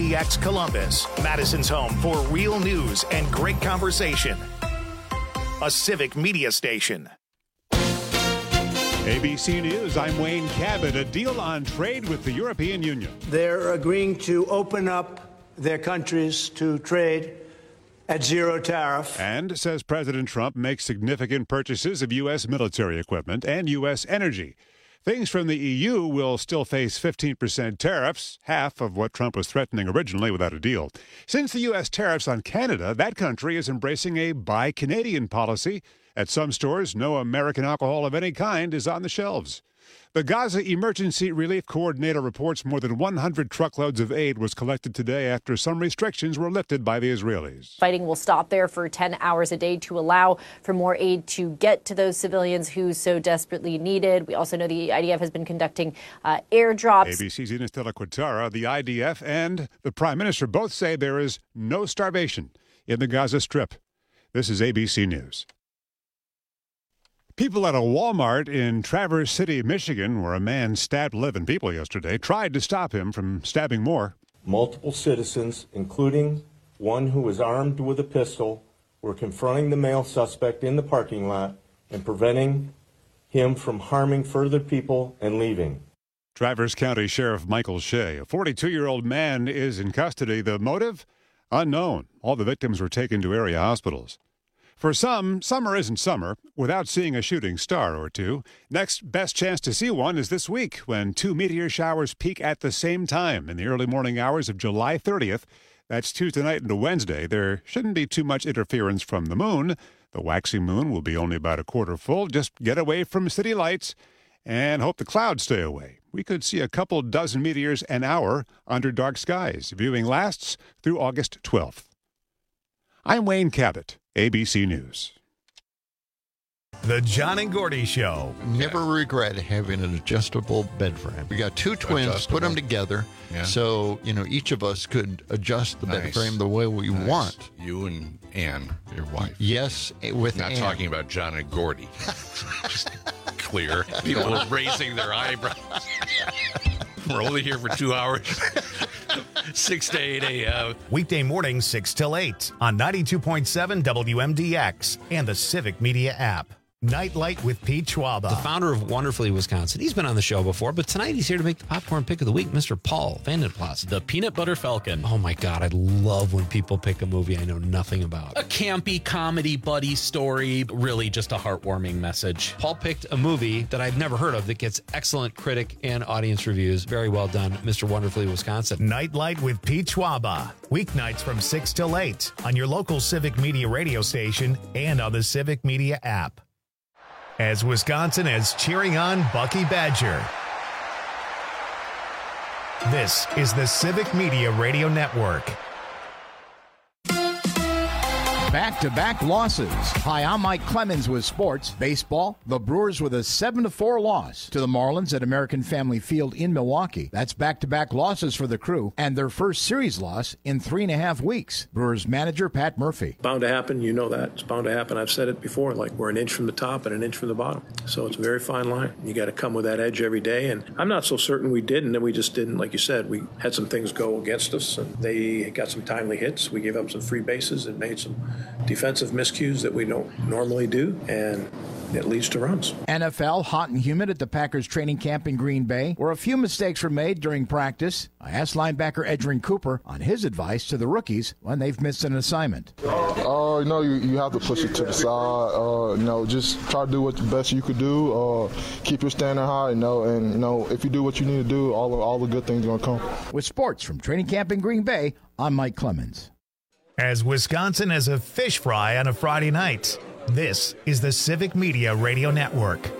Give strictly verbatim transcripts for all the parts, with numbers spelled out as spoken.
D X Columbus, Madison's home for real news and great conversation. A Civic Media station. A B C News, I'm Wayne Cabot. A deal on trade with the European Union. They're agreeing to open up their countries to trade at zero tariff. And, says President Trump, makes significant purchases of U S military equipment and U S energy. Things from the E U will still face fifteen percent tariffs, half of what Trump was threatening originally without a deal. Since the U S tariffs on Canada, that country is embracing a Buy Canadian policy. At some stores, no American alcohol of any kind is on the shelves. The Gaza Emergency Relief Coordinator reports more than one hundred truckloads of aid was collected today after some restrictions were lifted by the Israelis. Fighting will stop there for ten hours a day to allow for more aid to get to those civilians who so desperately need it. We also know the I D F has been conducting uh, airdrops. A B C's Ines de la Quintara, the I D F and the Prime Minister both say there is no starvation in the Gaza Strip. This is A B C News. People at a Walmart in Traverse City, Michigan, where a man stabbed eleven people yesterday, tried to stop him from stabbing more. Multiple citizens, including one who was armed with a pistol, were confronting the male suspect in the parking lot and preventing him from harming further people and leaving. Traverse County Sheriff Michael Shea, a forty-two-year-old man, is in custody. The motive? Unknown. All the victims were taken to area hospitals. For some, summer isn't summer without seeing a shooting star or two. Next best chance to see one is this week when two meteor showers peak at the same time in the early morning hours of July thirtieth. That's Tuesday night into Wednesday. There shouldn't be too much interference from the moon. The waxing moon will be only about a quarter full. Just get away from city lights and hope the clouds stay away. We could see a couple dozen meteors an hour under dark skies. Viewing lasts through August twelfth. I'm Wayne Cabot, A B C News. The John and Gordy Show. Never regret having an adjustable bed frame. We got two twins, adjustable. Put them together, yeah. So you know each of us could adjust the nice. bed frame the way we nice. want. You and Ann, your wife. Yes, with Not Ann. talking about John and Gordy. Just clear. People are raising their eyebrows. We're only here for two hours. six to eight a.m. Weekday mornings, six till eight on ninety-two point seven W M D X and the Civic Media app. Nightlight with Pete Schwaba. The founder of Wonderfully Wisconsin. He's been on the show before, but tonight he's here to make the popcorn pick of the week, Mister Paul Vandenplas. The Peanut Butter Falcon. Oh my God, I love when people pick a movie I know nothing about. A campy comedy buddy story, really just a heartwarming message. Paul picked a movie that I've never heard of that gets excellent critic and audience reviews. Very well done, Mister Wonderfully Wisconsin. Nightlight with Pete Schwaba. Weeknights from six till eight on your local Civic Media radio station and on the Civic Media app. As Wisconsin is cheering on Bucky Badger. This is the Civic Media Radio Network. Back-to-back losses. Hi, I'm Mike Clemens with sports. Baseball, the Brewers with a seven to four loss to the Marlins at American Family Field in Milwaukee. That's back-to-back losses for the Crew and their first series loss in three and a half weeks. Brewers manager Pat Murphy. Bound to happen. You know that. It's bound to happen. I've said it before, like we're an inch from the top and an inch from the bottom. So it's a very fine line. You got to come with that edge every day. And I'm not so certain we didn't, and we just didn't. Like you said, we had some things go against us, and they got some timely hits. We gave up some free bases and made some defensive miscues that we don't normally do, and it leads to runs. N F L, hot and humid at the Packers training camp in Green Bay, where a few mistakes were made during practice. I asked linebacker Edgerrin Cooper on his advice to the rookies when they've missed an assignment. Uh, you know, you, you have to push it to the side. Uh, you know, just try to do what the best you could do. Uh, keep your standard high, you know, and, you know, if you do what you need to do, all, all the good things are going to come. With sports from training camp in Green Bay, I'm Mike Clemens. As Wisconsin has a fish fry on a Friday night, this is the Civic Media Radio Network.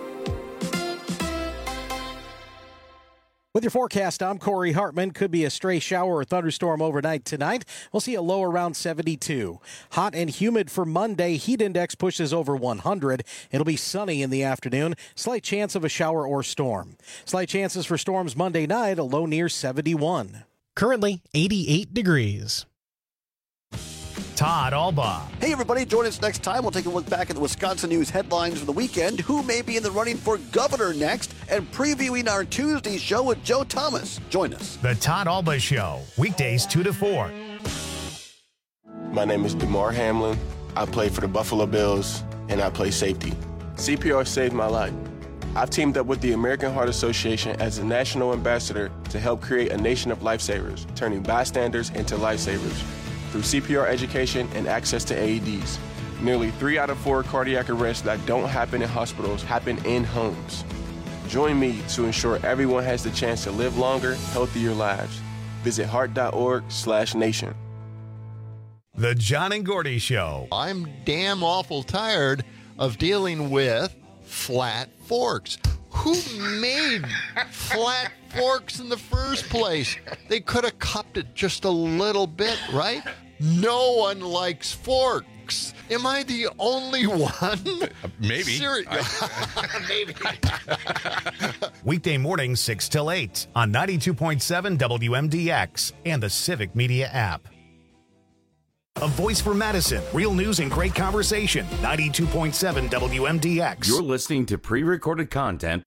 With your forecast, I'm Corey Hartman. Could be a stray shower or thunderstorm overnight tonight. We'll see a low around seventy-two. Hot and humid for Monday. Heat index pushes over one hundred. It'll be sunny in the afternoon. Slight chance of a shower or storm. Slight chances for storms Monday night, a low near seventy-one. Currently eighty-eight degrees. Todd Alba. Hey, everybody. Join us next time. We'll take a look back at the Wisconsin news headlines for the weekend, who may be in the running for governor next, and previewing our Tuesday show with Joe Thomas. Join us. The Todd Alba Show, weekdays two to four. My name is DeMar Hamlin. I play for the Buffalo Bills, and I play safety. C P R saved my life. I've teamed up with the American Heart Association as a national ambassador to help create a nation of lifesavers, turning bystanders into lifesavers through C P R education and access to A E Ds. Nearly three out of four cardiac arrests that don't happen in hospitals happen in homes. Join me to ensure everyone has the chance to live longer, healthier lives. Visit heart.org slash nation. The John and Gordy Show. I'm damn awful tired of dealing with flat forks. Who made flat forks in the first place? They could have cupped it just a little bit, right? No one likes forks. Am I the only one? Uh, maybe. Seri- I, maybe. Weekday morning, six till eight on ninety-two point seven W M D X and the Civic Media app. A voice for Madison. Real news and great conversation. ninety-two point seven W M D X. You're listening to pre-recorded content.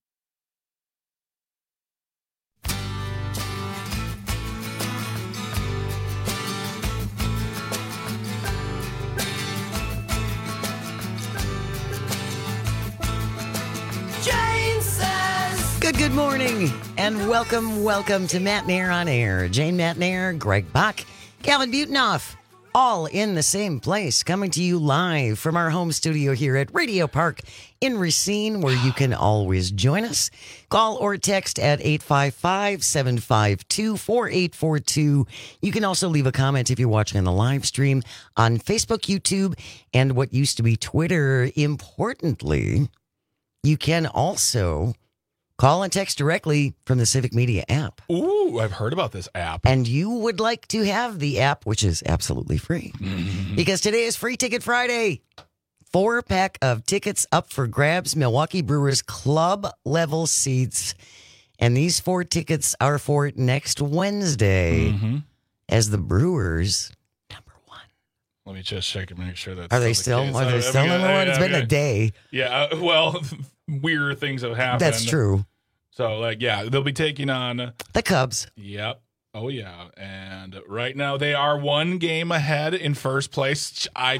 Jane says. Good, good morning, and welcome, welcome to Matt Nair on Air. Jane Matt Nair, Greg Bach, Calvin Butenoff. All in the same place, coming to you live from our home studio here at Radio Park in Racine, where you can always join us. Call or text at eight five five, seven five two, four eight four two. You can also leave a comment if you're watching on the live stream on Facebook, YouTube, and what used to be Twitter. Importantly, you can also call and text directly from the Civic Media app. Ooh, I've heard about this app. And you would like to have the app, which is absolutely free. Mm-hmm. Because today is Free Ticket Friday. Four pack of tickets up for grabs. Milwaukee Brewers club level seats. And these four tickets are for next Wednesday mm-hmm. as the Brewers number one. Let me just check and make sure that Are they still? The are they still number one? It's been a day. Yeah, uh, well, weird things have happened. That's true. So, like, yeah, they'll be taking on the Cubs. Yep. Oh, yeah. And right now they are one game ahead in first place. I.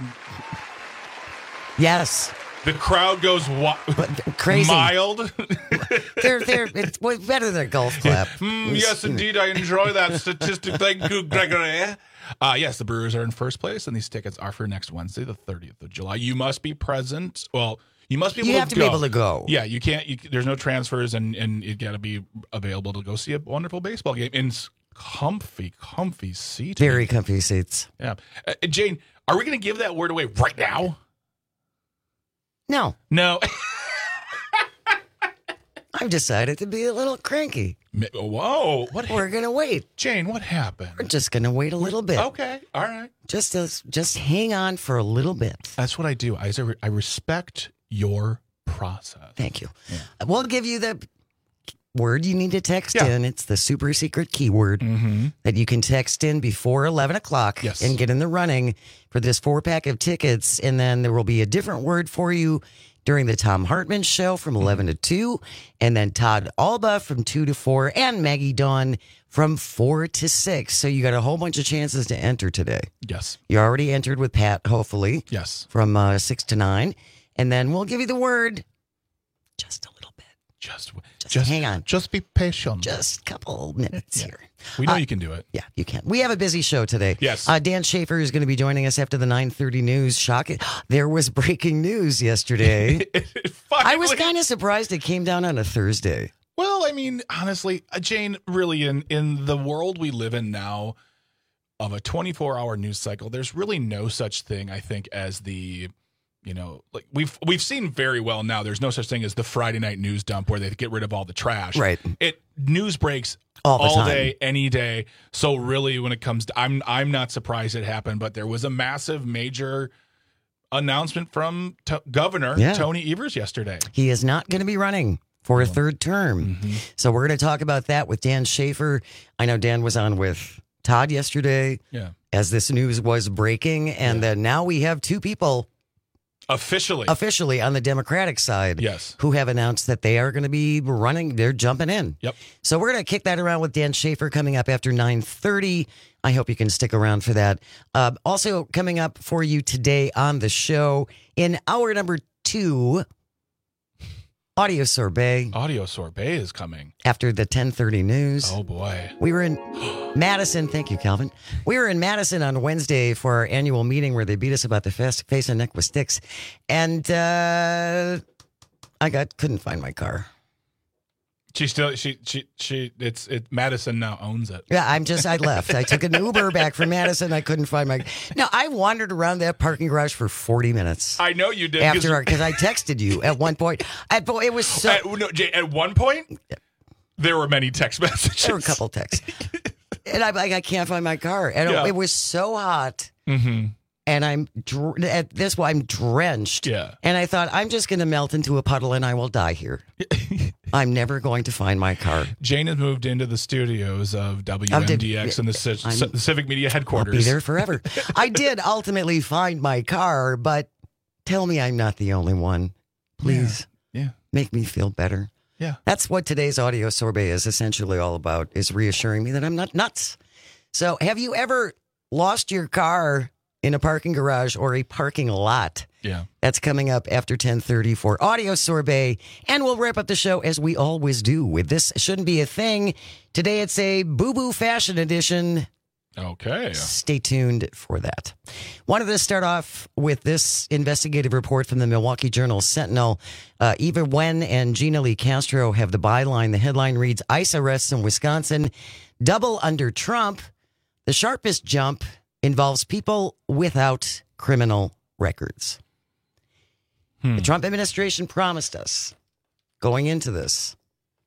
Yes. The crowd goes wa- crazy. Mild. they're, they're, it's better than a golf clap. mm, yes, indeed. I enjoy that statistic. Thank you, Gregory. Uh, yes, the Brewers are in first place, and these tickets are for next Wednesday, the thirtieth of July. You must be present. Well, you must be able you to have to go. be able to go. Yeah, you can't. You, there's no transfers, and, and you got to be available to go see a wonderful baseball game in comfy, comfy seats. Very comfy seats. Yeah. Uh, Jane, are we going to give that word away right now? No. No. I've decided to be a little cranky. Whoa. What? We're going to wait. Jane, what happened? We're just going to wait a little bit. Okay. All right. Just to, just hang on for a little bit. That's what I do. I, I respect your process. Thank you. Yeah. We'll give you the word you need to text yeah. in. It's the super secret keyword mm-hmm. that you can text in before eleven o'clock yes. and get in the running for this four pack of tickets. And then there will be a different word for you during the Tom Hartman show from eleven to two, and then Todd Alba from two to four, and Maggie Dawn from four to six. So you got a whole bunch of chances to enter today. Yes. You already entered with Pat, hopefully. Yes. From uh, six to nine. And then we'll give you the word just a little bit. Just, just, just hang on. Just be patient. Just a couple minutes yeah. here. We know uh, you can do it. Yeah, you can. We have a busy show today. Yes. Uh, Dan Schaefer is going to be joining us after the nine thirty news. Shocking. There was breaking news yesterday. I was kind of surprised it came down on a Thursday. Well, I mean, honestly, Jane, really, in, in the world we live in now of a twenty-four hour news cycle, there's really no such thing, I think, as the... You know, like we've we've seen very well now. There's no such thing as the Friday night news dump where they get rid of all the trash. Right. It news breaks all, the all time. day, any day. So really, when it comes to, I'm I'm not surprised it happened. But there was a massive, major announcement from t- Governor yeah. Tony Evers yesterday. He is not going to be running for a third term. Mm-hmm. So we're going to talk about that with Dan Schaefer. I know Dan was on with Todd yesterday. Yeah. as this news was breaking. And then now we have two people officially officially on the Democratic side yes. who have announced that they are going to be running. They're jumping in. Yep. So we're going to kick that around with Dan Schaefer coming up after nine thirty. I hope you can stick around for that. Uh, also coming up for you today on the show in hour number two, Audio Sorbet. Audio Sorbet is coming. After the ten thirty news. Oh, boy. We were in Madison. Thank you, Calvin. We were in Madison on Wednesday for our annual meeting where they beat us about the face, face and neck with sticks. And uh, I got couldn't find my car. She still, she, she, she, it's, it, Madison now owns it. Yeah, I'm just, I left. I took an Uber back from Madison. I couldn't find my, no, I wandered around that parking garage for forty minutes. I know you did. After, because I texted you at one point. At, it was so. At, no, Jay, at one point, there were many text messages. There were a couple texts. And I'm like, I can't find my car. And Yeah. it was so hot. Mm-hmm. And I'm, dr- at this point, I'm drenched. Yeah. And I thought, I'm just going to melt into a puddle and I will die here. I'm never going to find my car. Jane has moved into the studios of W M D X and the, C- the Civic Media headquarters. I'll be there forever. I did ultimately find my car, but tell me I'm not the only one. Please. Yeah. yeah. Make me feel better. Yeah. That's what today's Audio Sorbet is essentially all about, is reassuring me that I'm not nuts. So have you ever lost your car in a parking garage or a parking lot? Yeah. That's coming up after ten thirty for Audio Sorbet. And we'll wrap up the show as we always do with This Shouldn't Be a Thing. Today it's a boo-boo fashion edition. Okay. Stay tuned for that. Wanted to start off with this investigative report from the Milwaukee Journal Sentinel. Uh, Eva Wen and Gina Lee Castro have the byline. The headline reads, ICE arrests in Wisconsin, double under Trump. The sharpest jump involves people without criminal records. Hmm. The Trump administration promised us, going into this,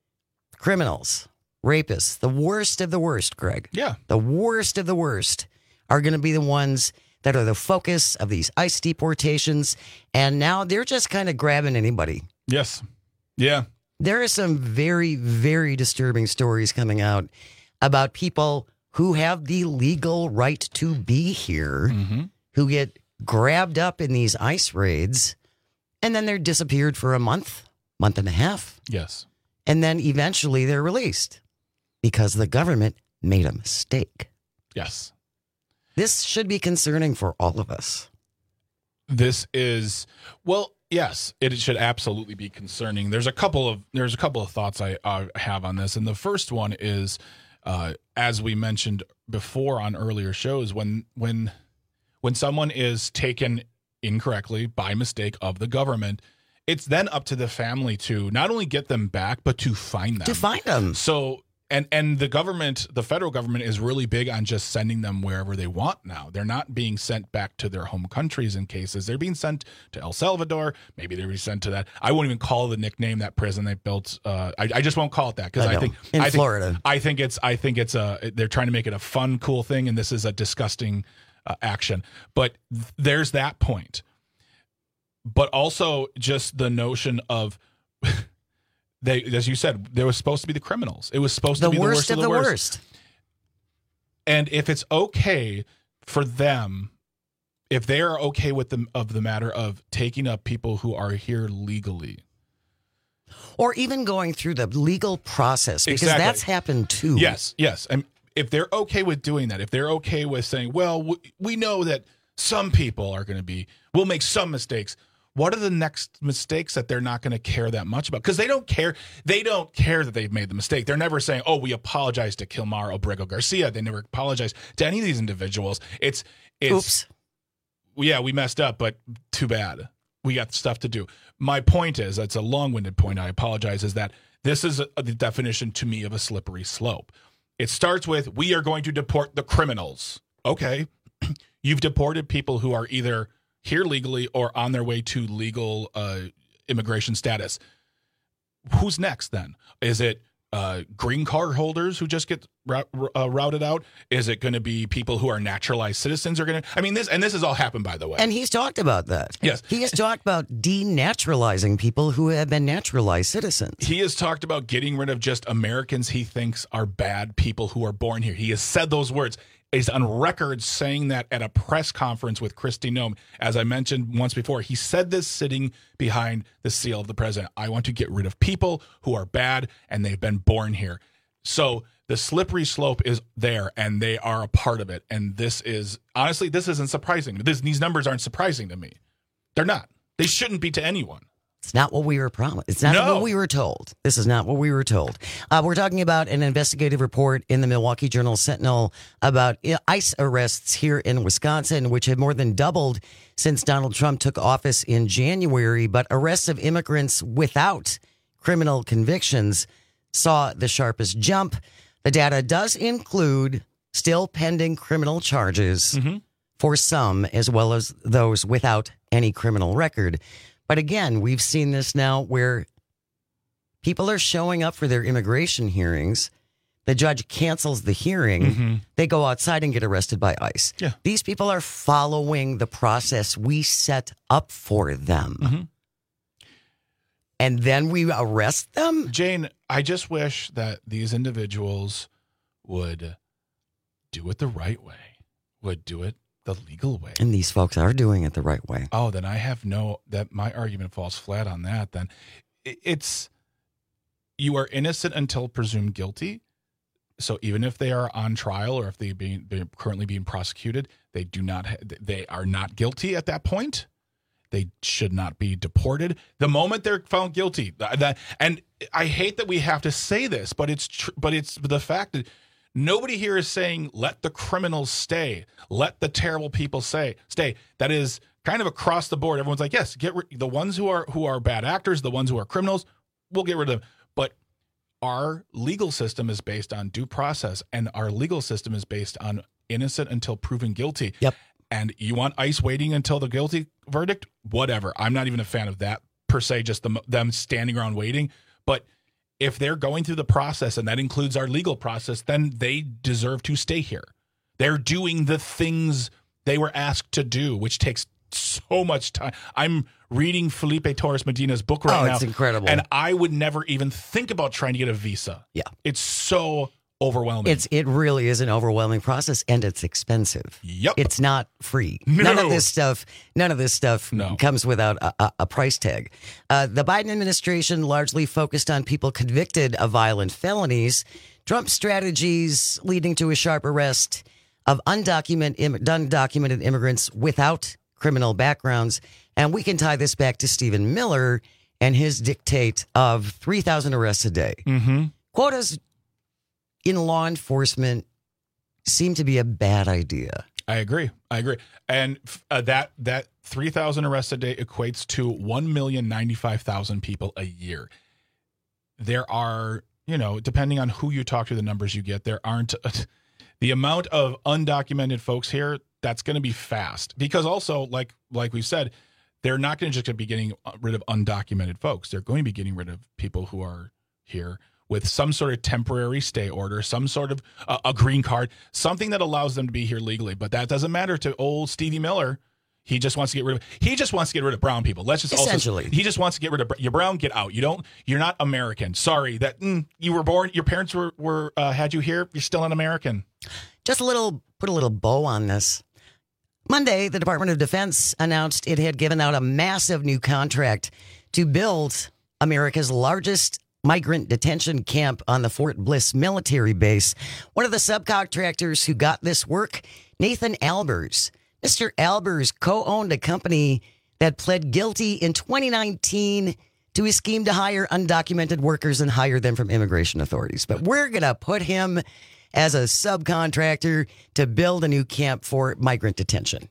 criminals, rapists, the worst of the worst, Greg. Yeah. The worst of the worst are going to be the ones that are the focus of these ICE deportations. And now they're just kind of grabbing anybody. Yes. Yeah. There are some very, very disturbing stories coming out about people who have the legal right to be here, mm-hmm. who get grabbed up in these ICE raids, and then they're disappeared for a month, month and a half. Yes. And then eventually they're released because the government made a mistake. Yes. This should be concerning for all of us. This is, well, yes, it should absolutely be concerning. There's a couple of, there's a couple of thoughts I uh, have on this. And the first one is, Uh, as we mentioned before on earlier shows, when when when someone is taken incorrectly by mistake of the government, it's then up to the family to not only get them back, but to find them. To find them. So, and and the government, the federal government is really big on just sending them wherever they want now. They're not being sent back to their home countries in cases. They're being sent to El Salvador. Maybe they're being sent to that. I won't even call the nickname that prison they built. Uh, I, I just won't call it that because I, I think in I Florida. Think, I think it's I think it's a they're trying to make it a fun, cool thing, and this is a disgusting uh, action. But th- there's that point. But also just the notion of. They, as you said, there was supposed to be the criminals. It was supposed the to be worst the worst of, of the, the worst. worst. And if it's okay for them, if they are okay with the of the matter of taking up people who are here legally, or even going through the legal process, because exactly. that's happened too. Yes, yes. And if they're okay with doing that, if they're okay with saying, "Well, we, we know that some people are going to be, we'll make some mistakes." What are the next mistakes that they're not going to care that much about? Because they don't care. They don't care that they've made the mistake. They're never saying, oh, we apologize to Kilmar Obrego Garcia. They never apologize to any of these individuals. It's, it's Oops. Yeah, we messed up, but too bad. We got stuff to do. My point is, it's a long-winded point, I apologize, is that this is a, the definition to me of a slippery slope. It starts with, we are going to deport the criminals. Okay. You've deported people who are either here legally or on their way to legal uh, immigration status. Who's next then? Is it uh, green card holders who just get r- uh, routed out? Is it going to be people who are naturalized citizens are going to? I mean, this and this has all happened, by the way. And he's talked about that. Yes. He has talked about denaturalizing people who have been naturalized citizens. He has talked about getting rid of just Americans he thinks are bad people who are born here. He has said those words. is on record saying that at a press conference with Kristi Noem. As I mentioned once before, he said this sitting behind the seal of the president. I want to get rid of people who are bad and they've been born here. So the slippery slope is there and they are a part of it. And this is, honestly, this isn't surprising. This, these numbers aren't surprising to me. They're not. They shouldn't be to anyone. It's not what we were promised. It's not No. what we were told. This is not what we were told. Uh, we're talking about an investigative report in the Milwaukee Journal Sentinel about ICE arrests here in Wisconsin, which have more than doubled since Donald Trump took office in January. But arrests of immigrants without criminal convictions saw the sharpest jump. The data does include still pending criminal charges Mm-hmm. for some, as well as those without any criminal record. But again, we've seen this now where people are showing up for their immigration hearings. The judge cancels the hearing. Mm-hmm. They go outside and get arrested by ICE. Yeah. These people are following the process we set up for them. Mm-hmm. And then we arrest them? Jane, I just wish that these individuals would do it the right way, would do it the legal way. And these folks are doing it the right way. Oh, then I have no, that my argument falls flat on that. Then it's, you are innocent until presumed guilty. So even if they are on trial or if they being they're currently being prosecuted, they do not, ha- they are not guilty at that point. They should not be deported the moment they're found guilty. That, and I hate that we have to say this, but it's tr- but it's the fact that nobody here is saying let the criminals stay, let the terrible people say stay. That is kind of across the board. Everyone's like, yes, get rid- the ones who are who are bad actors, the ones who are criminals, we'll get rid of them. But our legal system is based on due process, and our legal system is based on innocent until proven guilty. Yep. And you want ICE waiting until the guilty verdict? Whatever. I'm not even a fan of that per se, just the, them standing around waiting. But if they're going through the process, and that includes our legal process, then they deserve to stay here. They're doing the things they were asked to do, which takes so much time. I'm reading Felipe Torres Medina's book right Oh, now. it's incredible. And I would never even think about trying to get a visa. Yeah. It's so overwhelming. It's it really is an overwhelming process, and it's expensive. Yep. It's not free. No. None of this stuff. None of this stuff No. comes without a, a, a price tag. Uh, the Biden administration largely focused on people convicted of violent felonies. Trump's strategies leading to a sharp arrest of undocumented Im- undocumented immigrants without criminal backgrounds, and we can tie this back to Stephen Miller and his dictate of three thousand arrests a day. Mm-hmm. Quotas in law enforcement seem to be a bad idea. I agree. I agree. And uh, that that three thousand arrests a day equates to one million ninety-five thousand people a year. There are, you know, depending on who you talk to, the numbers you get, there aren't uh, the amount of undocumented folks here. That's going to be fast, because also, like like we've said, they're not going to just be getting rid of undocumented folks. They're going to be getting rid of people who are here with some sort of temporary stay order, some sort of uh, a green card, something that allows them to be here legally. But that doesn't matter to old Stevie Miller. He just wants to get rid of. He just wants to get rid of brown people. Let's just Essentially. Also, he just wants to get rid of you. Brown, get out. You don't. You're not American. Sorry that mm, you were born. Your parents were were uh, had you here. You're still not American. Just a little, put a little bow on this. Monday, the Department of Defense announced it had given out a massive new contract to build America's largest migrant detention camp on the Fort Bliss military base. One of the subcontractors who got this work, Nathan Albers. Mister Albers co-owned a company that pled guilty in twenty nineteen to a scheme to hire undocumented workers and hire them from immigration authorities. But we're going to put him as a subcontractor to build a new camp for migrant detention.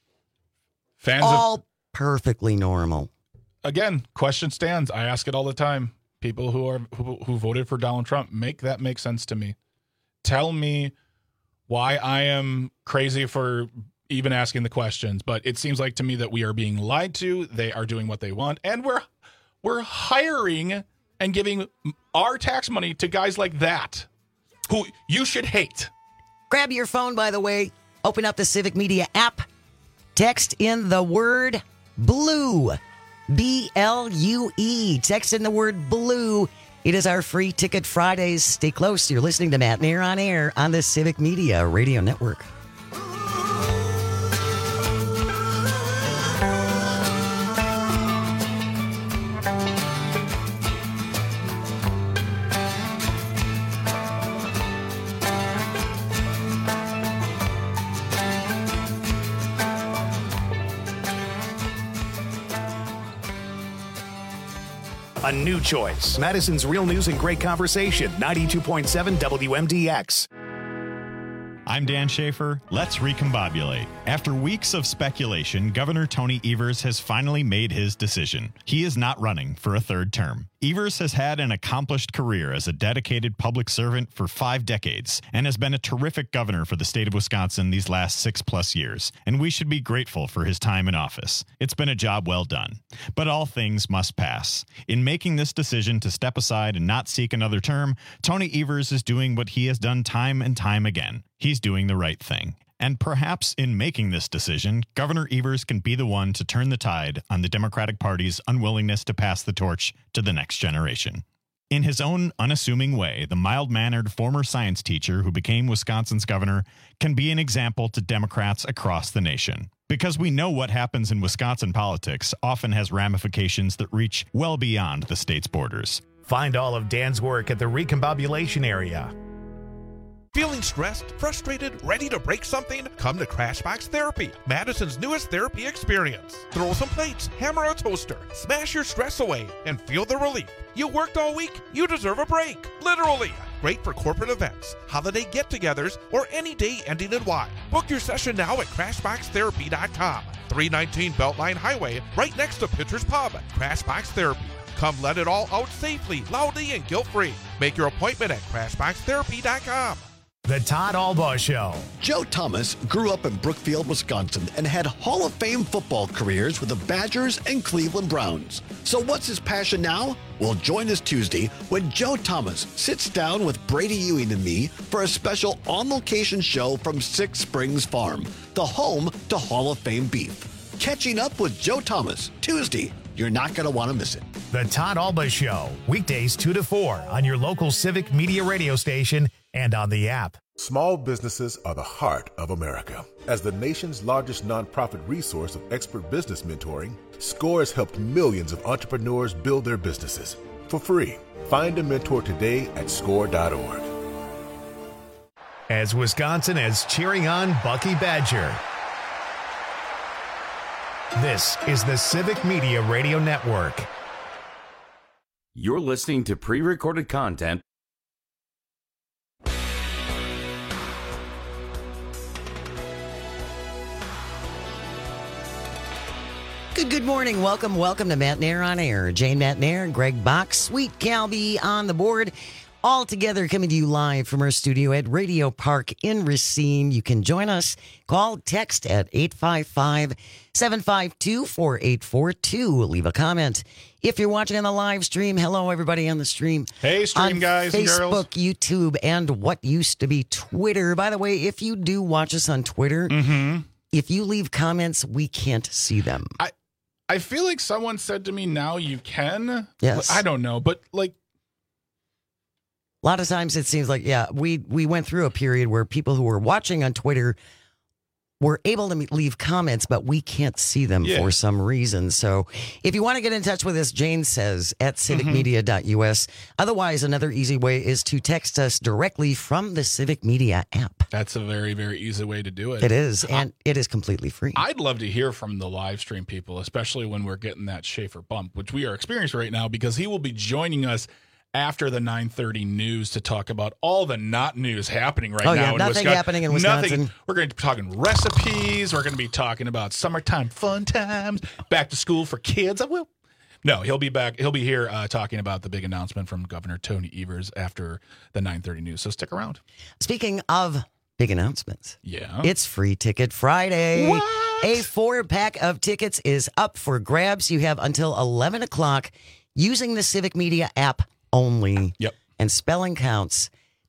Fans All of, perfectly normal. again, question stands. I ask it all the time. People who are who, who voted for Donald Trump, make that make sense to me. Tell me why I am crazy for even asking the questions, but it seems like to me that we are being lied to. They are doing what they want, and we're we're hiring and giving our tax money to guys like that, who you should hate. Grab your phone, by the way. Open up the Civic Media app. Text in the word BLUE. B L U E. Text in the word BLUE It is our Free Ticket Fridays. Stay close. You're listening to Matt Nair on Air on the Civic Media Radio Network. A new choice. Madison's Real News and Great Conversation, ninety-two point seven W M D X. I'm Dan Schaefer. Let's recombobulate. After weeks of speculation, Governor Tony Evers has finally made his decision. He is not running for a third term. Evers has had an accomplished career as a dedicated public servant for five decades and has been a terrific governor for the state of Wisconsin these last six plus years, and we should be grateful for his time in office. It's been a job well done. But all things must pass. In making this decision to step aside and not seek another term, Tony Evers is doing what he has done time and time again. He's doing the right thing. And perhaps in making this decision, Governor Evers can be the one to turn the tide on the Democratic Party's unwillingness to pass the torch to the next generation. In his own unassuming way, the mild-mannered former science teacher who became Wisconsin's governor can be an example to Democrats across the nation. Because we know what happens in Wisconsin politics often has ramifications that reach well beyond the state's borders. Find all of Dan's work at the Recombobulation area. Feeling stressed, frustrated, ready to break something? Come to Crashbox Therapy, Madison's newest therapy experience. Throw some plates, hammer a toaster, smash your stress away, and feel the relief. You worked all week, you deserve a break. Literally. Great for corporate events, holiday get-togethers, or any day ending in Y. Book your session now at crashbox therapy dot com. three nineteen Beltline Highway, right next to Pitcher's Pub. Crashbox Therapy. Come let it all out safely, loudly, and guilt-free. Make your appointment at crashbox therapy dot com. The Todd Albaugh Show. Joe Thomas grew up in Brookfield, Wisconsin, and had Hall of Fame football careers with the Badgers and Cleveland Browns. So what's his passion now? Well, join us Tuesday when Joe Thomas sits down with Brady Ewing and me for a special on-location show from Six Springs Farm, the home to Hall of Fame beef. Catching up with Joe Thomas, Tuesday. You're not going to want to miss it. The Todd Albaugh Show, weekdays two to four on your local Civic Media radio station and on the app. Small businesses are the heart of America. As the nation's largest nonprofit resource of expert business mentoring, SCORE has helped millions of entrepreneurs build their businesses for free. Find a mentor today at score dot org. As Wisconsin is cheering on Bucky Badger. This is the Civic Media Radio Network. You're listening to pre-recorded content. Good, good morning. Welcome, welcome to Matt Nair on Air. Jane Matt Nair, Greg Bach, Sweet Calby on the board. All together coming to you live from our studio at Radio Park in Racine. You can join us. Call, text at eight five five, seven five two, four eight four two. Leave a comment. If you're watching on the live stream, hello, everybody on the stream. Hey, stream on guys and girls. Facebook, YouTube, and what used to be Twitter. By the way, if you do watch us on Twitter, mm-hmm. if you leave comments, we can't see them. I, I feel like someone said to me, now you can. Yes. I don't know, but like, a lot of times it seems like, yeah, we, we went through a period where people who were watching on Twitter were able to leave comments, but we can't see them yeah. for some reason. So if you want to get in touch with us, Jane says at civic media dot U S. Otherwise, another easy way is to text us directly from the Civic Media app. That's a very, very easy way to do it. It is, and it is completely free. I'd love to hear from the live stream people, especially when we're getting that Schaefer bump, which we are experiencing right now, because he will be joining us after the nine thirty news to talk about all the not news happening right oh, now yeah, in nothing Wisconsin. happening in Wisconsin. Nothing. We're going to be talking recipes. We're going to be talking about summertime fun times, back to school for kids. I will. No, he'll be back. He'll be here uh, talking about the big announcement from Governor Tony Evers after the nine thirty news. So stick around. Speaking of big announcements, yeah, it's Free Ticket Friday. What? A four-pack of tickets is up for grabs. You have until eleven o'clock using the Civic Media app only. Yep. And spelling counts.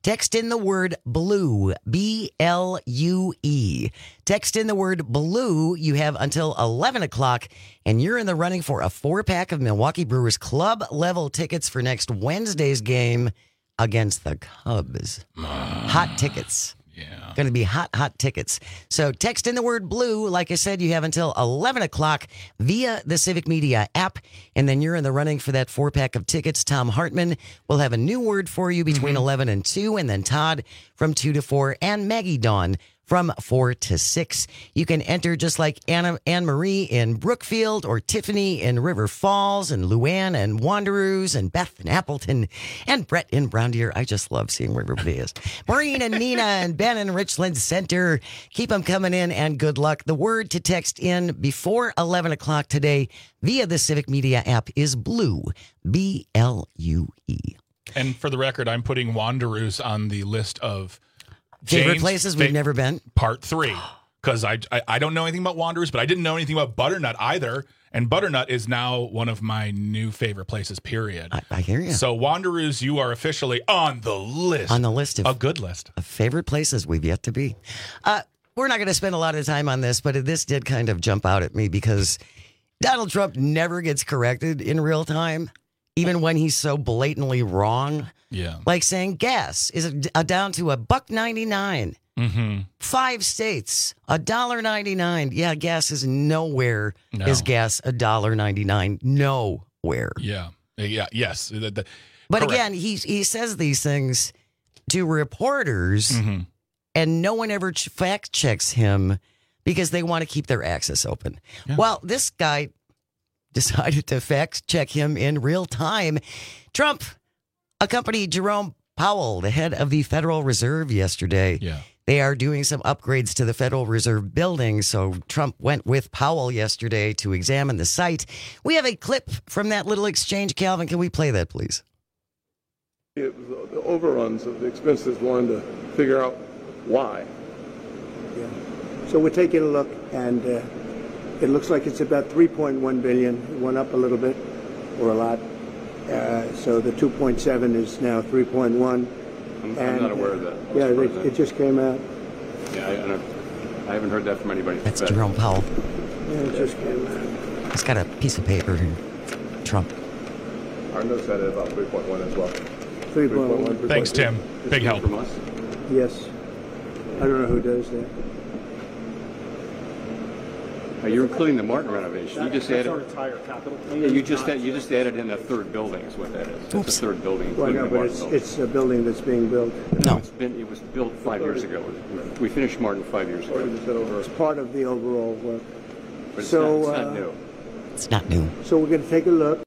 Text in the word BLUE, B L U E. Text in the word BLUE. You have until eleven o'clock, and you're in the running for a four-pack of Milwaukee Brewers club-level tickets for next Wednesday's game against the Cubs. Hot tickets. Yeah. Going to be hot, hot tickets. So text in the word BLUE. Like I said, you have until eleven o'clock via the Civic Media app, and then you're in the running for that four-pack of tickets. Tom Hartman will have a new word for you between mm-hmm. eleven and two, and then Todd from two to four, and Maggie Dawn from four to six. You can enter just like Anna, Anne-Marie in Brookfield, or Tiffany in River Falls, and Luann and Wanderers, and Beth in Appleton, and Brett in Brown Deer. I just love seeing where everybody is. Maureen and Nina and Ben in Richland Center. Keep them coming in, and good luck. The word to text in before eleven o'clock today via the Civic Media app is BLUE, B L U E. And for the record, I'm putting Wanderers on the list of favorite Jane's places we've fa- never been. Part three, because I, I I don't know anything about Wanderers, but I didn't know anything about Butternut either. And Butternut is now one of my new favorite places. Period. I, I hear you. So Wanderers, you are officially on the list. On the list of a good list of favorite places we've yet to be. Uh, we're not going to spend a lot of time on this, but this did kind of jump out at me because Donald Trump never gets corrected in real time, even when he's so blatantly wrong. Yeah. Like saying gas is a, down to a buck ninety-nine. Mm-hmm. Five states, a dollar ninety-nine. Yeah, gas is nowhere. No. Is gas a dollar ninety-nine? Nowhere. Yeah. Yeah. Yes. The, the, but correct. again, he he says these things to reporters, mm-hmm. and no one ever ch- fact checks him because they want to keep their access open. Yeah. Well, this guy decided to fact check him in real time. Trump accompanied Jerome Powell, the head of the Federal Reserve, yesterday. Yeah. They are doing some upgrades to the Federal Reserve building, so Trump went with Powell yesterday to examine the site. We have a clip from that little exchange. Calvin, can we play that, please? It was the overruns of the expenses, wanting to figure out why. Yeah. So we're taking a look, and uh, it looks like it's about three point one billion dollars. It went up a little bit, or a lot. Uh, so the two point seven is now three point one. I'm, and, I'm not aware of that. Yeah, it, it just came out. Yeah, I, I, don't, I haven't heard that from anybody. That's Jerome Powell. Yeah, it just came out. He's got a piece of paper here. Trump. Our notes had it about three point one as well. three point one. Thanks, Tim. Big help. From us? Yes. I don't know who does that. Uh, you're including the Martin renovation. You just That's added. our entire capital. Yeah, you just add, you just added in a third building. Is what that is. That's the third building, Well, including no, the but Martin it's, building. it's a building that's being built. No, it's been. It was built five years ago. We finished Martin five years ago. It's part of the overall work. But it's so, not, it's not uh, new. It's not new. So we're going to take a look.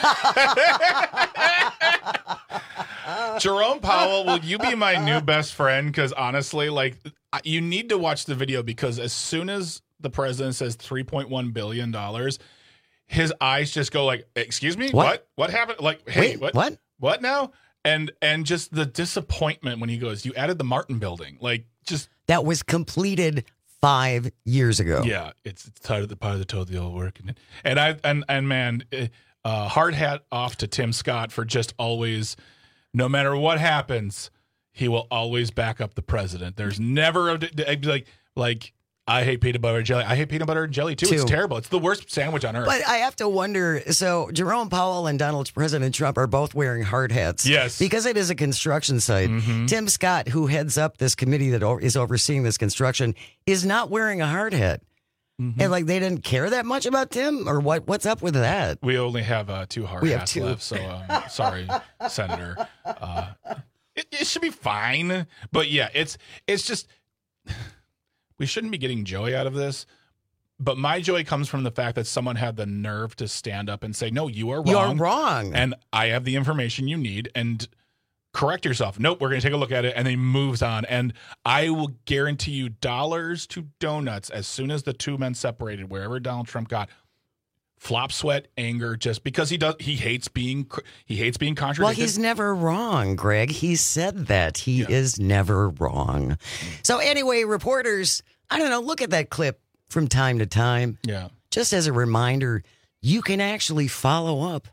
Jerome Powell, will you be my new best friend? Because honestly, like, you need to watch the video, because as soon as the president says three point one billion dollars, his eyes just go like, excuse me? What? What? What happened? Like, hey, Wait, what? what? What now? And and just the disappointment when he goes, you added the Martin building. Like, just. That was completed five years ago. Yeah, it's, it's part of the part of the total old work. And, and, I, and, and man, uh, hard hat off to Tim Scott for just always, no matter what happens, he will always back up the president. There's never a, like like I hate peanut butter and jelly. I hate peanut butter and jelly too. Too. It's terrible. It's the worst sandwich on earth. But I have to wonder, so Jerome Powell and Donald President Trump are both wearing hard hats. Yes. Because it is a construction site. Mm-hmm. Tim Scott, who heads up this committee that o- is overseeing this construction, is not wearing a hard hat. Mm-hmm. And like they didn't care that much about Tim, or what? What's up with that? We only have uh, two hard We have hats two. left, so um, sorry, Senator. Uh, it, it should be fine, but yeah, it's it's just we shouldn't be getting joy out of this. But my joy comes from the fact that someone had the nerve to stand up and say, "No, you are wrong. You're wrong, and I have the information you need." And correct yourself. Nope, we're going to take a look at it, and then he moves on. And I will guarantee you dollars to donuts as soon as the two men separated, wherever Donald Trump got. Flop, sweat, anger, just because he does. He hates being. He hates being Well, contradicted. he's never wrong, Greg. He said that. He is never wrong. So anyway, reporters, I don't know, look at that clip from time to time. Yeah. Just as a reminder, you can actually follow up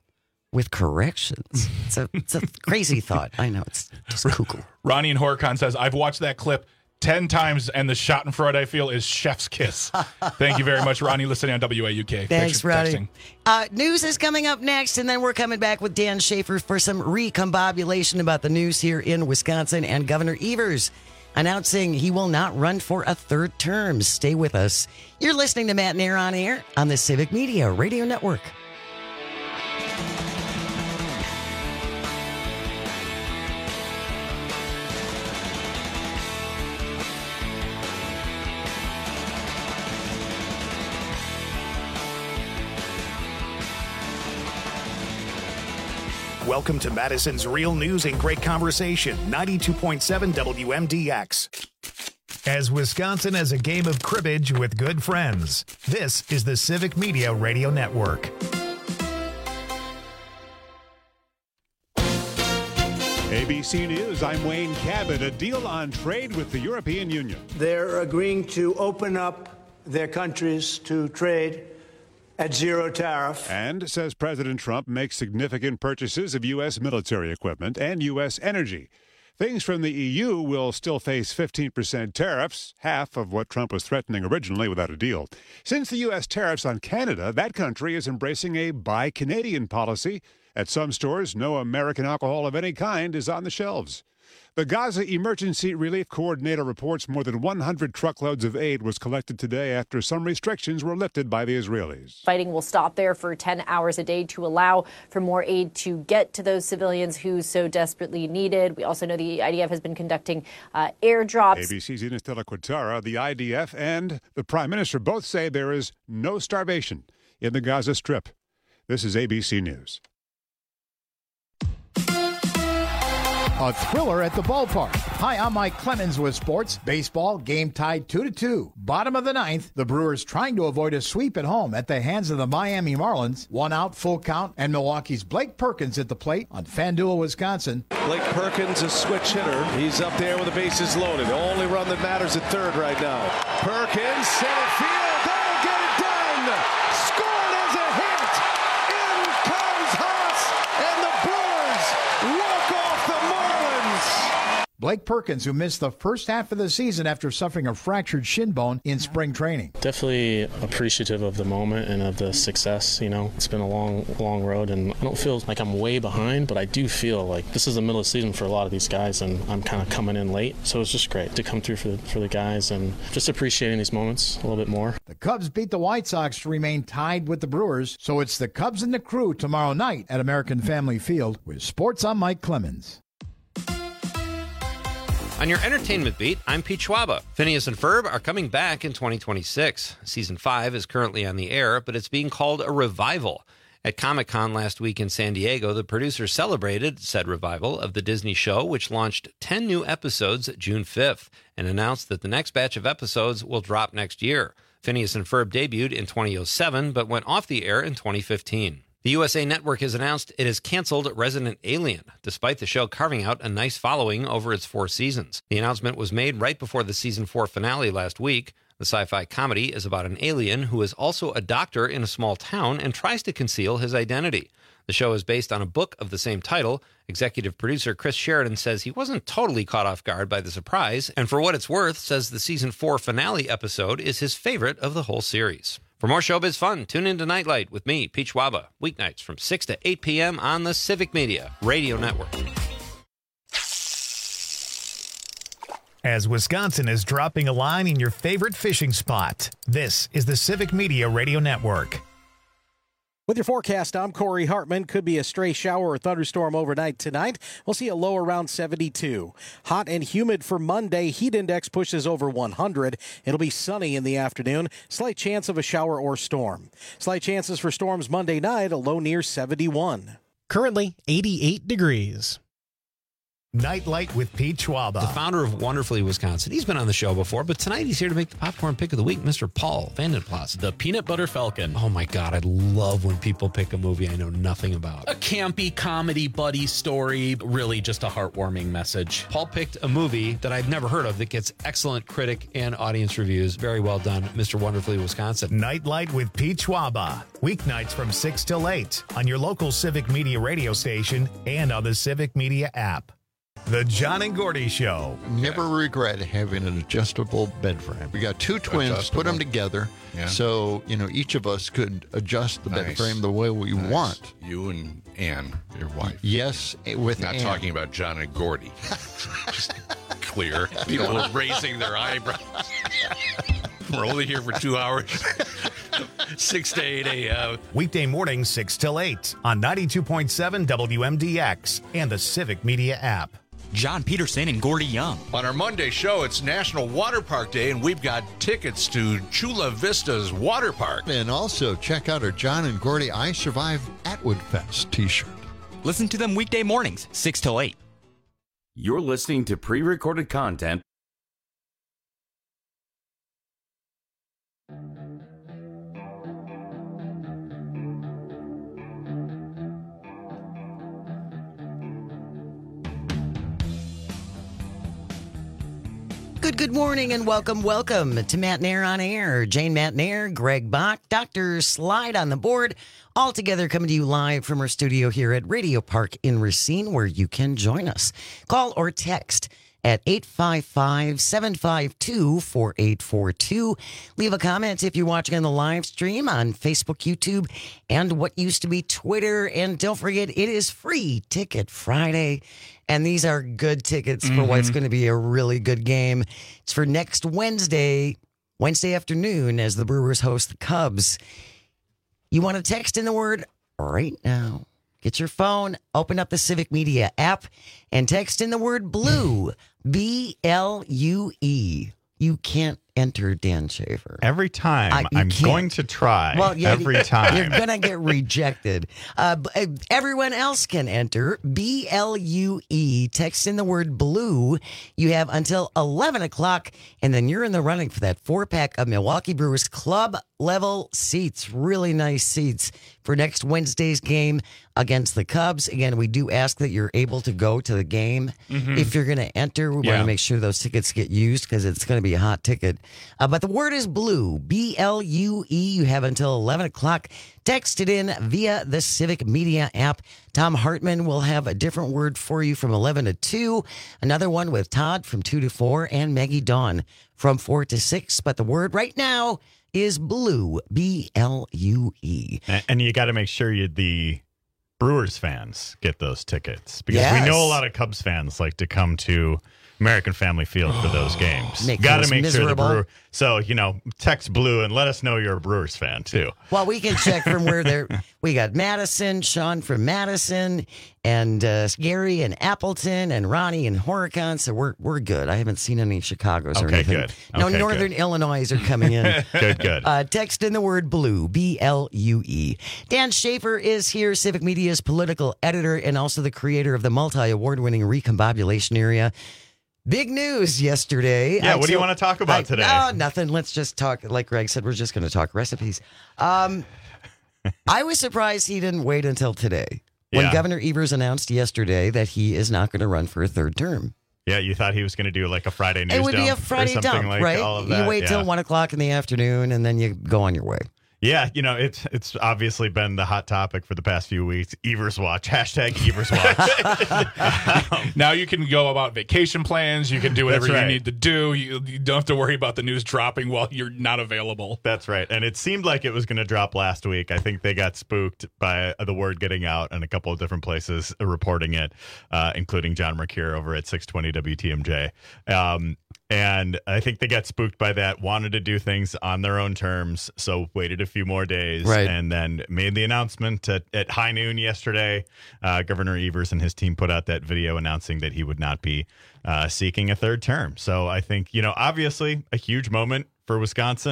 with corrections. It's a, it's a crazy thought. I know, it's just cuckoo. Ronnie and Horicon says, I've watched that clip ten times, and the schadenfreude I feel is chef's kiss. Thank you very much, Ronnie, listening on W A U K. Thanks, for Ronnie. texting. Uh, news is coming up next, and then we're coming back with Dan Schaefer for some recombobulation about the news here in Wisconsin, and Governor Evers announcing he will not run for a third term. Stay with us. You're listening to Matt and Air on Air on the Civic Media Radio Network. Welcome to Madison's Real News and Great Conversation, ninety-two point seven W M D X. As Wisconsin has a game of cribbage with good friends, this is the Civic Media Radio Network. A B C News, I'm Wayne Cabot. A deal on trade with the European Union. They're agreeing to open up their countries to trade at zero tariff. And, says President Trump, makes significant purchases of U S military equipment and U S energy. Things from the E U will still face fifteen percent tariffs, half of what Trump was threatening originally without a deal. Since the U S tariffs on Canada, that country is embracing a Buy Canadian policy. At some stores, no American alcohol of any kind is on the shelves. The Gaza Emergency Relief Coordinator reports more than one hundred truckloads of aid was collected today after some restrictions were lifted by the Israelis. Fighting will stop there for ten hours a day to allow for more aid to get to those civilians who so desperately need it. We also know the I D F has been conducting uh, airdrops. A B C's Ines de la Quintara, the I D F and the Prime Minister both say there is no starvation in the Gaza Strip. This is A B C News. A thriller at the ballpark. Hi, I'm Mike Clemens with sports. Baseball, game tied two to two. Bottom of the ninth, the Brewers trying to avoid a sweep at home at the hands of the Miami Marlins. One out, full count, and Milwaukee's Blake Perkins at the plate on FanDuel, Wisconsin. Blake Perkins, a switch hitter. He's up there with the bases loaded. The only run that matters at third right now. Perkins, center field, they'll get it done! Scored as a hit! In comes Haas, and the Brewers walk off the Marlins! Blake Perkins, who missed the first half of the season after suffering a fractured shin bone in spring training. Definitely appreciative of the moment and of the success. You know, it's been a long, long road, and I don't feel like I'm way behind, but I do feel like this is the middle of the season for a lot of these guys, and I'm kind of coming in late. So it's just great to come through for the, for the guys and just appreciating these moments a little bit more. The Cubs beat the White Sox to remain tied with the Brewers, so it's the Cubs and the Crew tomorrow night at American Family Field. With sports, I'm Mike Clemens. On your entertainment beat, I'm Pete Schwaba. Phineas and Ferb are coming back in twenty twenty-six. Season five is currently on the air, but it's being called a revival. At Comic-Con last week in San Diego, the producers celebrated said revival of the Disney show, which launched ten new episodes June fifth, and announced that the next batch of episodes will drop next year. Phineas and Ferb debuted in two thousand seven, but went off the air in twenty fifteen. The U S A Network has announced it has canceled Resident Alien, despite the show carving out a nice following over its four seasons. The announcement was made right before the season four finale last week. The sci-fi comedy is about an alien who is also a doctor in a small town and tries to conceal his identity. The show is based on a book of the same title. Executive producer Chris Sheridan says he wasn't totally caught off guard by the surprise, and for what it's worth, says the season four finale episode is his favorite of the whole series. For more showbiz fun, tune in to Nightlight with me, Pete Schwaba, weeknights from six to eight p.m. on the Civic Media Radio Network. As Wisconsin is dropping a line in your favorite fishing spot, this is the Civic Media Radio Network. With your forecast, I'm Corey Hartman. Could be a stray shower or thunderstorm overnight tonight. We'll see a low around seventy-two. Hot and humid for Monday. Heat index pushes over one hundred. It'll be sunny in the afternoon. Slight chance of a shower or storm. Slight chances for storms Monday night. A low near seventy-one. Currently eighty-eight degrees. Nightlight with Pete Schwaba. The founder of Wonderfully Wisconsin. He's been on the show before, but tonight he's here to make the popcorn pick of the week, Mister Paul Vandenplas. The Peanut Butter Falcon. Oh my God, I love when people pick a movie I know nothing about. A campy comedy buddy story, really just a heartwarming message. Paul picked a movie that I've never heard of that gets excellent critic and audience reviews. Very well done, Mister Wonderfully Wisconsin. Nightlight with Pete Schwaba. Weeknights from six till eight on your local Civic Media radio station and on the Civic Media app. The John and Gordy Show. Never regret having an adjustable bed frame. We got two twins, Adjustable. put them together, Yeah. so you know each of us could adjust the bed Nice. frame the way we Nice. want. You and Ann, your wife. Yes, with Not Ann. talking about John and Gordy. Just clear. People are raising their eyebrows. We're only here for two hours. six to eight a.m. Weekday mornings, six till eight on ninety-two point seven W M D X and the Civic Media app. John Peterson and Gordy Young. On our Monday show, it's National Water Park Day, and we've got tickets to Chula Vista's Water Park. And also check out our John and Gordy I Survived Atwood Fest t-shirt. Listen to them weekday mornings, six till eight. You're listening to pre-recorded content. Good, good morning and welcome, welcome to Matt Nair on Air. Jane Matt Nair, Greg Bach, Doctor Slide on the board, all together coming to you live from our studio here at Radio Park in Racine, where you can join us. Call or text at eight five five, seven five two, four eight four two. Leave a comment if you're watching on the live stream on Facebook, YouTube, and what used to be Twitter. And don't forget, it is Free Ticket Friday. And these are good tickets for Mm-hmm. what's going to be a really good game. It's for next Wednesday, Wednesday afternoon, as the Brewers host the Cubs. You want to text in the word right now. Get your phone, open up the Civic Media app, and text in the word blue, B L U E. You can't enter Dan Schaefer. Every time. I- you I'm can't. going to try. Well, yeah, every time. You're going to get rejected. Uh, b- uh, everyone else can enter. B L U E. Text in the word blue. You have until eleven o'clock, and then you're in the running for that four-pack of Milwaukee Brewers club level seats. Really nice seats for next Wednesday's game against the Cubs. Again, we do ask that you're able to go to the game. Mhm. If you're going to enter, we want Yeah. to make sure those tickets get used because it's going to be a hot ticket. Uh, but the word is blue, B L U E. You have until eleven o'clock. Text it in via the Civic Media app. Tom Hartman will have a different word for you from eleven to two. Another one with Todd from two to four and Maggie Dawn from four to six. But the word right now is blue, B L U E. And, and you got to make sure you the Brewers fans get those tickets because Yes. we know a lot of Cubs fans like to come to American Family Field for those games. Make Got us to make sure the miserable. Brewer. So you know, text blue and let us know you're a Brewers fan too. Well, we can check from where they're. We got Madison, Sean from Madison, and uh, Gary and Appleton, and Ronnie and Horicon. So we're we're good. I haven't seen any Chicago's or Okay, anything. good. No, Okay, Northern good. Illinois are coming in. Good, good. Uh, text in the word blue, B L U E. Dan Schaefer is here, Civic Media's political editor and also the creator of the multi-award winning Recombobulation Area. Big news yesterday. Yeah, I what do you told- want to talk about I- today? No, nothing. Let's just talk. Like Greg said, we're just going to talk recipes. Um, I was surprised he didn't wait until today when Yeah. Governor Evers announced yesterday that he is not going to run for a third term. Yeah, you thought he was going to do like a Friday news It would be a dump or Friday something dump, like right? all of that. You wait yeah. till one o'clock in the afternoon and then you go on your way. Yeah, you know, it's it's obviously been the hot topic for the past few weeks. Evers Watch, hashtag Evers Watch. um, now you can go about vacation plans. You can do whatever That's right. you need to do. You, you don't have to worry about the news dropping while you're not available. That's right. And it seemed like it was going to drop last week. I think they got spooked by the word getting out and a couple of different places reporting it, uh, including John Mercure over at six twenty W T M J. Um, and I think they got spooked by that, wanted to do things on their own terms, so waited a few more days, Right. and then made the announcement at, at high noon yesterday. Uh, Governor Evers and his team put out that video announcing that he would not be uh, seeking a third term. So I think, you know, obviously a huge moment for Wisconsin.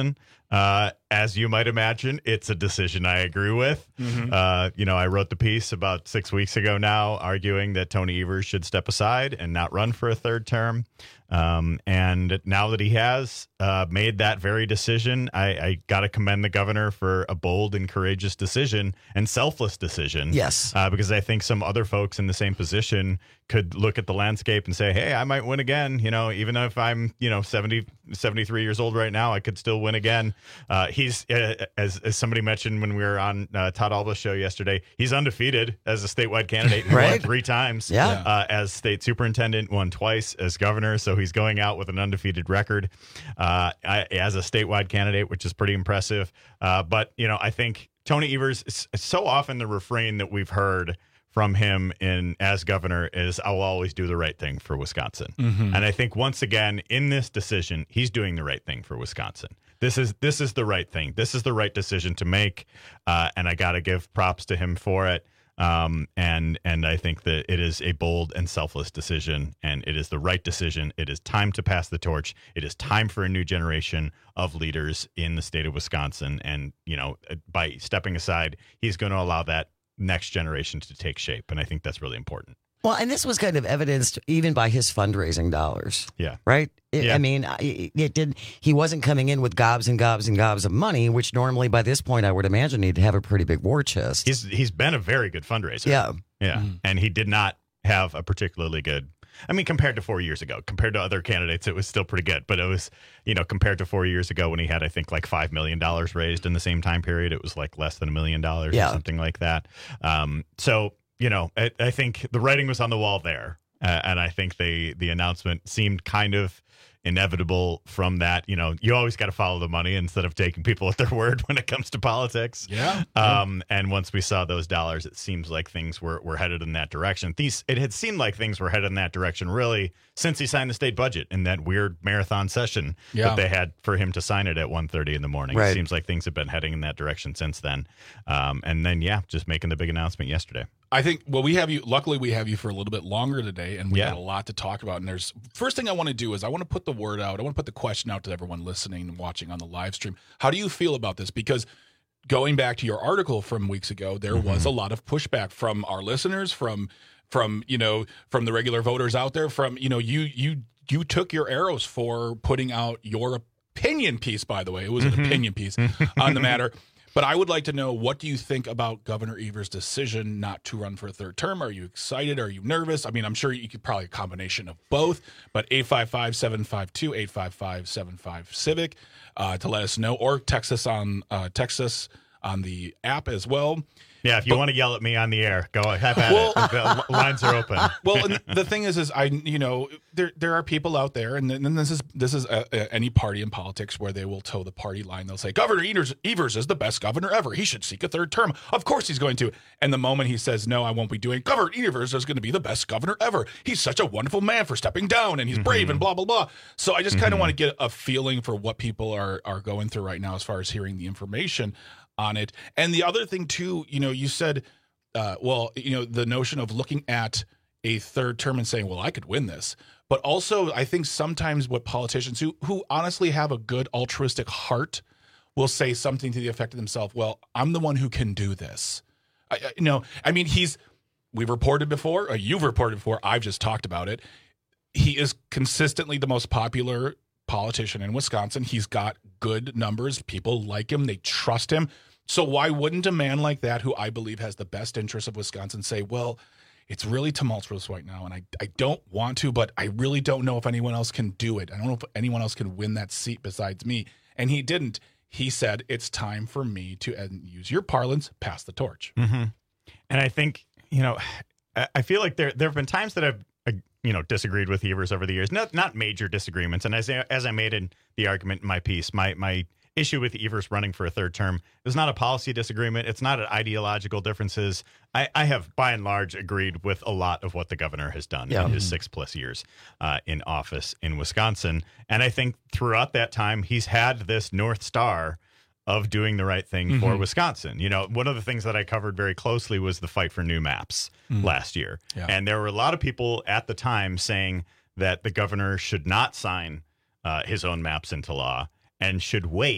Uh, as you might imagine, it's a decision I agree with. Mm-hmm. Uh, you know, I wrote the piece about six weeks ago now arguing that Tony Evers should step aside and not run for a third term. Um, and now that he has uh, made that very decision, I, I got to commend the governor for a bold and courageous decision and selfless decision. Yes. Uh, because I think some other folks in the same position could look at the landscape and say, hey, I might win again. You know, even if I'm, you know, seventy, seventy-three years old right now, I could still win again. Uh, he's, uh, as, as somebody mentioned when we were on uh, Todd Alba's show yesterday, he's undefeated as a statewide candidate. He right. won three times yeah. uh, as state superintendent, won twice as governor. So he's going out with an undefeated record uh, as a statewide candidate, which is pretty impressive. Uh, but, you know, I think Tony Evers, so often the refrain that we've heard from him in as governor is, I will always do the right thing for Wisconsin. Mm-hmm. And I think once again, in this decision, he's doing the right thing for Wisconsin. This is this is the right thing. This is the right decision to make. Uh, and I got to give props to him for it. Um, and and I think that it is a bold and selfless decision, and it is the right decision. It is time to pass the torch. It is time for a new generation of leaders in the state of Wisconsin. And, you know, by stepping aside, he's going to allow that next generation to take shape. And I think that's really important. Well, and this was kind of evidenced even by his fundraising dollars. Yeah. Right? It, yeah. I mean, it, it did. He wasn't coming in with gobs and gobs and gobs of money, which normally by this point I would imagine he'd have a pretty big war chest. He's he's been a very good fundraiser. Yeah. Yeah. Mm-hmm. And he did not have a particularly good, I mean, compared to four years ago, compared to other candidates, it was still pretty good. But it was, you know, compared to four years ago when he had, I think, like five million dollars raised in the same time period, it was like less than a million dollars yeah. or something like that. Um, so, you know, I, I think the writing was on the wall there. Uh, and I think they the announcement seemed kind of inevitable from that. You know, you always got to follow the money instead of taking people at their word when it comes to politics. Yeah. Um, and once we saw those dollars, it seems like things were, were headed in that direction. These it had seemed like things were headed in that direction really since he signed the state budget in that weird marathon session yeah. that they had for him to sign it at one thirty in the morning. Right. It seems like things have been heading in that direction since then. Um, and then, yeah, just making the big announcement yesterday. I think, well, we have you, luckily we have you for a little bit longer today, and we yeah. had a lot to talk about. And there's, first thing I want to do is I want to put the word out. I want to put the question out to everyone listening and watching on the live stream. How do you feel about this? Because going back to your article from weeks ago, there mm-hmm. was a lot of pushback from our listeners, from, from, you know, from the regular voters out there, from, you know, you, you, you took your arrows for putting out your opinion piece, by the way. It was an mm-hmm. opinion piece on the matter. But I would like to know, what do you think about Governor Evers' decision not to run for a third term? Are you excited? Are you nervous? I mean, I'm sure you could probably a combination of both. But eight five five, seven five two, eight five five, seven five Civic uh, to let us know, or text us on uh, text us on the app as well. Yeah, if you but, want to yell at me on the air, go have at well, it. The lines are open. Well, and the thing is, is I, you know, there there are people out there, and then this is this is a, a, any party in politics where they will toe the party line. They'll say, Governor Evers, Evers is the best governor ever. He should seek a third term. Of course he's going to. And the moment he says, no, I won't be doing, Governor Evers is going to be the best governor ever. He's such a wonderful man for stepping down, and he's mm-hmm. brave and blah, blah, blah. So I just kind of mm-hmm. want to get a feeling for what people are are going through right now as far as hearing the information on it. And the other thing, too, you know, you said, Uh, well, you know, the notion of looking at a third term and saying, well, I could win this. But also, I think sometimes what politicians who, who honestly have a good altruistic heart will say something to the effect of themselves, well, I'm the one who can do this. I, I, you know, I mean, he's, we've reported before, uh, you've reported before, I've just talked about it. He is consistently the most popular politician in Wisconsin. He's got good numbers. People like him. They trust him. So why wouldn't a man like that, who I believe has the best interests of Wisconsin, say, well, it's really tumultuous right now, and I, I don't want to, but I really don't know if anyone else can do it. I don't know if anyone else can win that seat besides me. And he didn't. He said, it's time for me to, and use your parlance, pass the torch. Mm-hmm. And I think, you know, I feel like there there have been times that I've, you know, disagreed with Evers over the years. Not not major disagreements. And as I, as I made in the argument in my piece, my my issue with Evers running for a third term is not a policy disagreement. It's not an ideological differences. I, I have, by and large, agreed with a lot of what the governor has done yeah. in his six plus years uh, in office in Wisconsin. And I think throughout that time, he's had this North Star of doing the right thing mm-hmm. for Wisconsin. You know, one of the things that I covered very closely was the fight for new maps mm. last year. Yeah. And there were a lot of people at the time saying that the governor should not sign uh, his own maps into law and should wait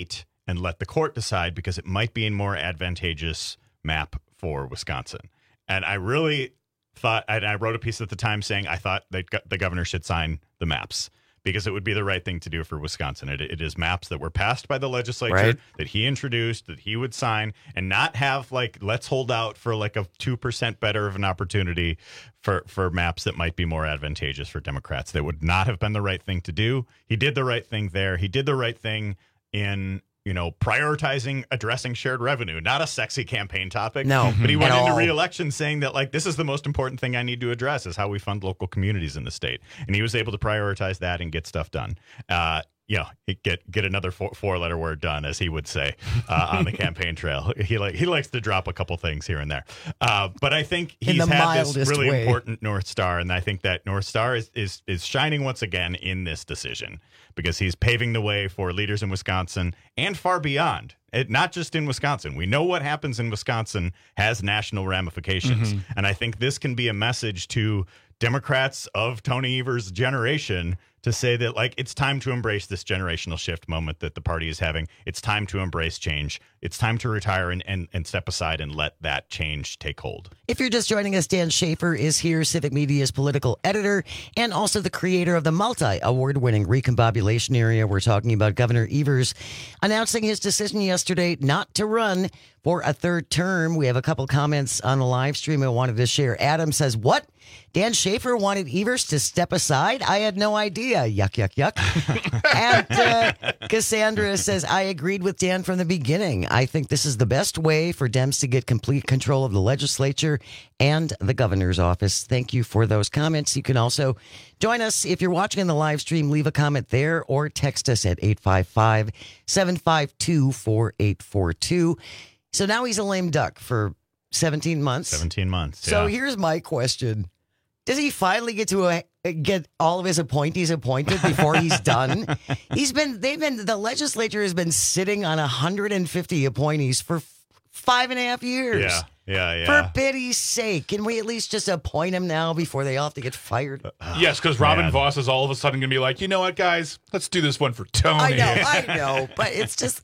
and let the court decide because it might be a more advantageous map for Wisconsin. And I really thought, and I wrote a piece at the time saying I thought that the governor should sign the maps because it would be the right thing to do for Wisconsin. It, it is maps that were passed by the legislature, right, that he introduced, that he would sign, and not have like, let's hold out for like a two percent better of an opportunity for, for maps that might be more advantageous for Democrats. That would not have been the right thing to do. He did the right thing there. He did the right thing in, you know, prioritizing addressing shared revenue, not a sexy campaign topic. No, but he went at into all. re-election saying that, like, this is the most important thing I need to address is how we fund local communities in the state. And he was able to prioritize that and get stuff done. Uh, you know, get get another four, four-letter word done, as he would say, uh, on the campaign trail. He like he likes to drop a couple things here and there. Uh, but I think he's In the had this mildest really way. important North Star, and I think that North Star is, is is shining once again in this decision because he's paving the way for leaders in Wisconsin and far beyond. It, not just in Wisconsin. We know what happens in Wisconsin has national ramifications. Mhm. And I think this can be a message to Democrats of Tony Evers' generation to say that, like, it's time to embrace this generational shift moment that the party is having. It's time to embrace change. It's time to retire and, and, and step aside and let that change take hold. If you're just joining us, Dan Schaefer is here, Civic Media's political editor and also the creator of the multi-award-winning Recombobulation Area. We're talking about Governor Evers announcing his decision yesterday not to run for a third term. We have a couple comments on the live stream I wanted to share. Adam says, what? Dan Schaefer wanted Evers to step aside? I had no idea. Yuck, yuck, yuck. And uh, Cassandra says, I agreed with Dan from the beginning. I think this is the best way for Dems to get complete control of the legislature and the governor's office. Thank you for those comments. You can also join us if you're watching in the live stream. Leave a comment there or text us at eight five five, seven five two, four eight four two. So now he's a lame duck for seventeen months. seventeen months. So yeah. here's my question. Does he finally get to uh get all of his appointees appointed before he's done? He's been, they've been, the legislature has been sitting on one hundred fifty appointees for f- five and a half years. Yeah, yeah, yeah. For pity's sake, can we at least just appoint him now before they all have to get fired? Yes, because Robin Man. Voss is all of a sudden going to be like, you know what, guys? Let's do this one for Tony. I know, I know, but it's just,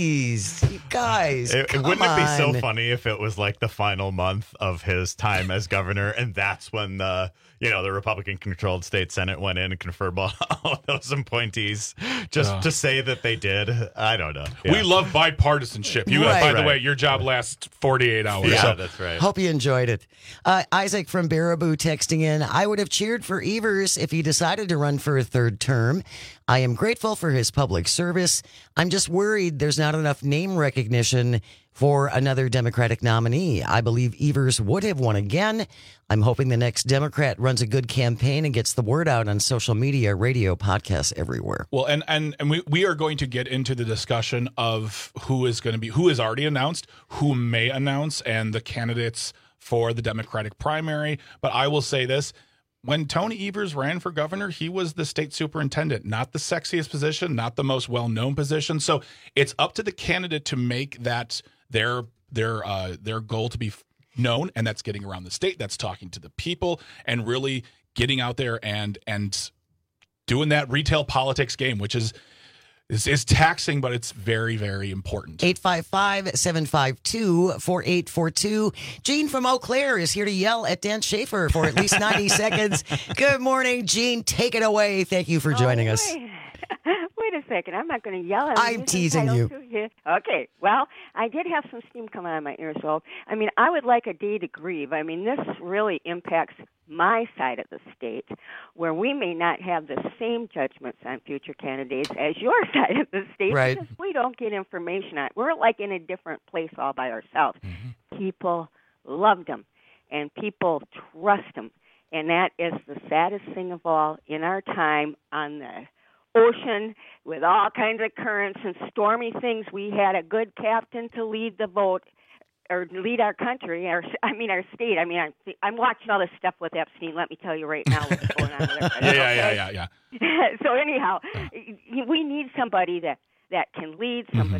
jeez, you guys, It, it come wouldn't it be so on. funny if it was like the final month of his time as governor, and that's when the you know the Republican-controlled state Senate went in and confirmed all of those appointees just Ugh. to say that they did. I don't know. Yeah. We love bipartisanship. You, Right. by the Right. way, your job lasts forty-eight hours. Yeah, So that's right. Hope you enjoyed it. Uh, Isaac from Baraboo texting in, I would have cheered for Evers if he decided to run for a third term. I am grateful for his public service. I'm just worried there's not enough name recognition for another Democratic nominee. I believe Evers would have won again. I'm hoping the next Democrat runs a good campaign and gets the word out on social media, radio, podcasts, everywhere. Well, and and and we, we are going to get into the discussion of who is going to be who is already announced, who may announce, and the candidates for the Democratic primary. But I will say this. When Tony Evers ran for governor, he was the state superintendent, not the sexiest position, not the most well-known position. So it's up to the candidate to make that their their uh, their goal to be known, and that's getting around the state, that's talking to the people, and really getting out there and and doing that retail politics game, which is is, is taxing, but it's very, very important. eight five five, seven five two, four eight four two. Gene from Eau Claire is here to yell at Dan Schaefer for at least ninety seconds. Good morning, Gene. Take it away. Thank you for joining oh, us. Wait. wait a second. I'm not going to yell at him. I'm He's teasing entitled you. to his- Okay. Well, I did have some steam coming out of my ears, so I mean, I would like a day to grieve. I mean, this really impacts my side of the state, where we may not have the same judgments on future candidates as your side of the state, Right. because we don't get information on it. We're like in a different place all by ourselves. People loved him, and people trust him, and that is the saddest thing of all in our time on the ocean with all kinds of currents and stormy things. We had a good captain to lead the vote, or lead our country, or I mean our state. I mean, I'm, I'm watching all this stuff with Epstein. Let me tell you right now what's going on with everybody. Yeah, yeah, okay? yeah, yeah, yeah. So anyhow, we need somebody that that can lead, somebody Mm-hmm. that's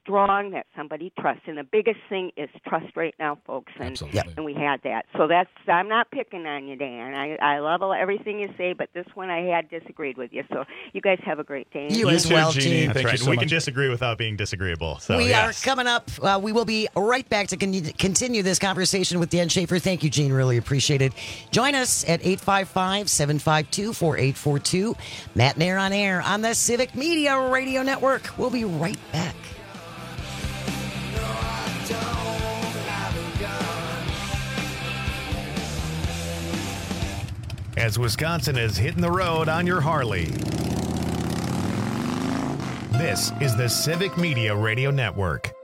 strong, that somebody trusts. And the biggest thing is trust right now, folks. And, Absolutely. and we had that. So that's, I'm not picking on you, Dan. I, I love everything you say, but this one I had disagreed with you. So you guys have a great day. You, you as too, well, Jeannie. That's Thank right. you so we much. can disagree without being disagreeable. So, we yes. are coming up. Uh, we will be right back to con- continue this conversation with Dan Schaefer. Thank you, Gene. Really appreciate it. Join us at eight five five, seven five two, four eight four two. Matt Nair on air on the Civic Media Radio Network. We'll be right back. As Wisconsin is hitting the road on your Harley. This is the Civic Media Radio Network.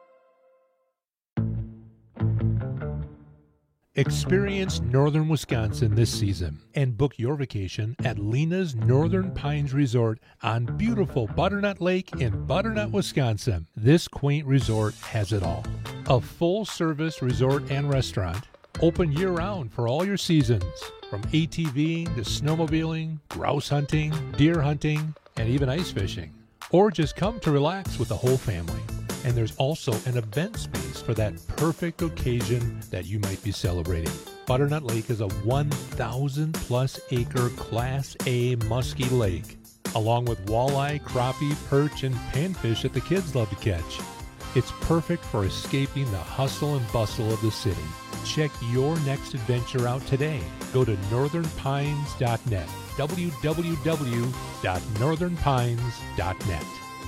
Experience northern Wisconsin this season and book your vacation at Lena's Northern Pines Resort on beautiful Butternut Lake in Butternut, Wisconsin. This quaint resort has it all. A full-service resort and restaurant, open year-round for all your seasons, from ATVing to snowmobiling, grouse hunting, deer hunting, and even ice fishing. Or just come to relax with the whole family. And there's also an event space for that perfect occasion that you might be celebrating. Butternut Lake is a one thousand plus acre Class A musky lake, along with walleye, crappie, perch, and panfish that the kids love to catch. It's perfect for escaping the hustle and bustle of the city. Check your next adventure out today. Go to northern pines dot net, w w w dot northern pines dot net.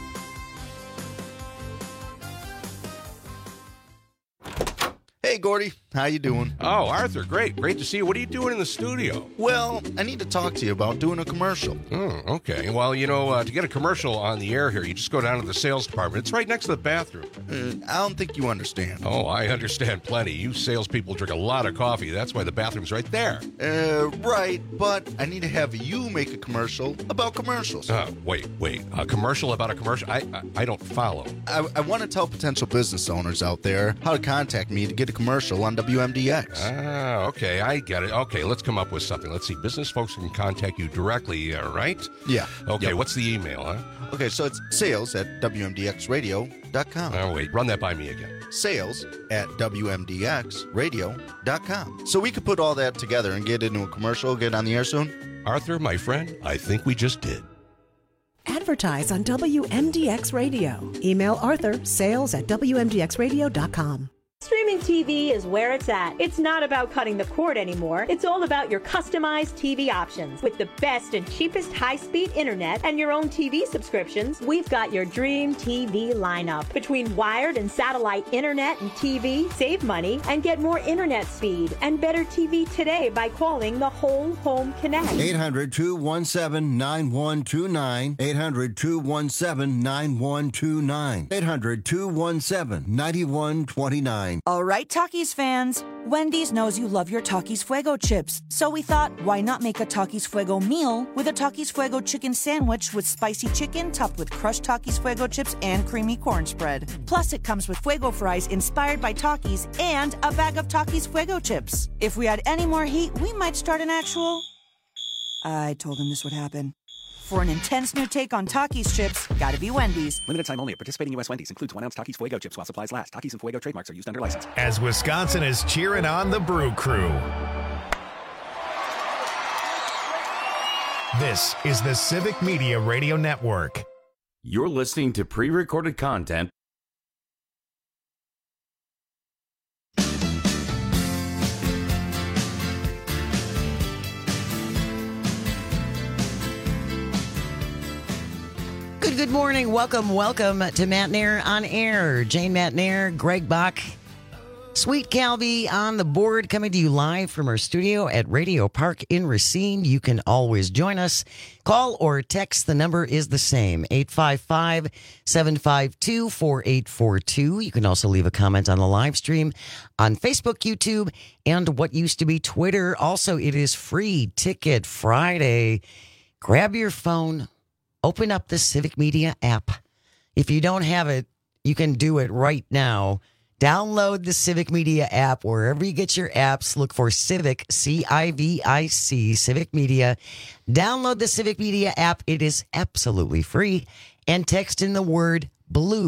Hey, Gordy. How you doing? Oh, Arthur, great. Great to see you. What are you doing in the studio? Well, I need to talk to you about doing a commercial. Oh, okay. Well, you know, uh, to get a commercial on the air here, you just go down to the sales department. It's right next to the bathroom. Uh, I don't think you understand. Oh, I understand plenty. You salespeople drink a lot of coffee. That's why the bathroom's right there. Uh, right, but I need to have you make a commercial about commercials. Uh, wait, wait. A commercial about a commercial? I I, I don't follow. I, I want to tell potential business owners out there how to contact me to get a commercial on W M D X. Ah, okay, I get it. Okay, let's come up with something. Let's see. Business folks can contact you directly, uh, right? Yeah. Okay, Yep. what's the email, huh? Okay, so it's sales at w m d x radio dot com. Oh, wait. Run that by me again. Sales at w m d x radio dot com. So we could put all that together and get into a commercial, get on the air soon? Arthur, my friend, I think we just did. Advertise on W M D X Radio. Email Arthur, sales at w m d x radio dot com. Streaming T V is where it's at. It's not about cutting the cord anymore. It's all about your customized T V options. With the best and cheapest high-speed internet and your own T V subscriptions, we've got your dream T V lineup. Between wired and satellite internet and T V, save money and get more internet speed and better T V today by calling the Whole Home Connect. eight hundred, two one seven, nine one two nine. eight hundred, two one seven, nine one two nine. eight hundred, two one seven, nine one two nine. All right, Takis fans. Wendy's knows you love your Takis Fuego chips. So we thought, why not make a Takis Fuego meal with a Takis Fuego chicken sandwich with spicy chicken topped with crushed Takis Fuego chips and creamy corn spread. Plus, it comes with Fuego fries inspired by Takis and a bag of Takis Fuego chips. If we had any more heat, we might start an actual... I told him this would happen. For an intense new take on Takis chips, gotta be Wendy's. Limited time only at participating U S Wendy's. Includes one ounce Takis Fuego chips while supplies last. Takis and Fuego trademarks are used under license. As Wisconsin is cheering on the Brew Crew. This is the Civic Media Radio Network. You're listening to pre-recorded content. Good, good morning. Welcome, welcome to Matt Nair on air. Jane Matt Nair, Greg Bach, Sweet Calvi on the board, coming to you live from our studio at Radio Park in Racine. You can always join us. Call or text. The number is the same, eight five five, seven five two, four eight four two. You can also leave a comment on the live stream on Facebook, YouTube, and what used to be Twitter. Also, it is Free Ticket Friday. Grab your phone. Open up the Civic Media app. If you don't have it, you can do it right now. Download the Civic Media app wherever you get your apps. Look for Civic, C I V I C, Civic Media. Download the Civic Media app. It is absolutely free. And text in the word BLUE,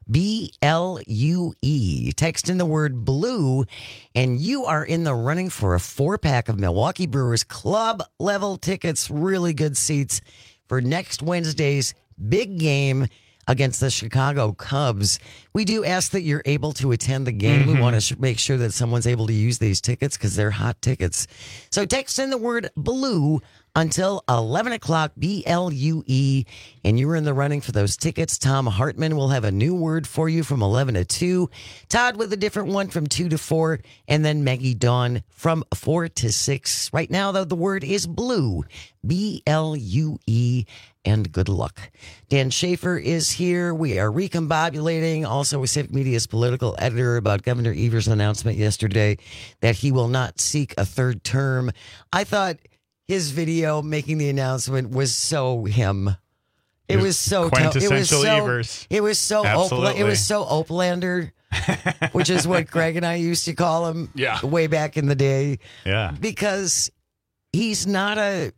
B L U E. Text in the word blue, and you are in the running for a four-pack of Milwaukee Brewers club-level tickets. Really good seats for next Wednesday's big game against the Chicago Cubs. We do ask that you're able to attend the game. Mm-hmm. We want to sh- make sure that someone's able to use these tickets because they're hot tickets. So text in the word blue until eleven o'clock, B L U E, and you're in the running for those tickets. Tom Hartman will have a new word for you from eleven to two, Todd with a different one from two to four, and then Maggie Dawn from four to six. Right now, though, the word is blue, B L U E, and good luck. Dan Schaefer is here. We are recombobulating, also with Civic Media's political editor, about Governor Evers' announcement yesterday that he will not seek a third term. I thought his video making the announcement was so him. It, it was, was so quintessential it was so, Evers. It was so Opla- it was so Oplander, which is what Greg and I used to call him. Yeah. way back in the day. Yeah, because he's not a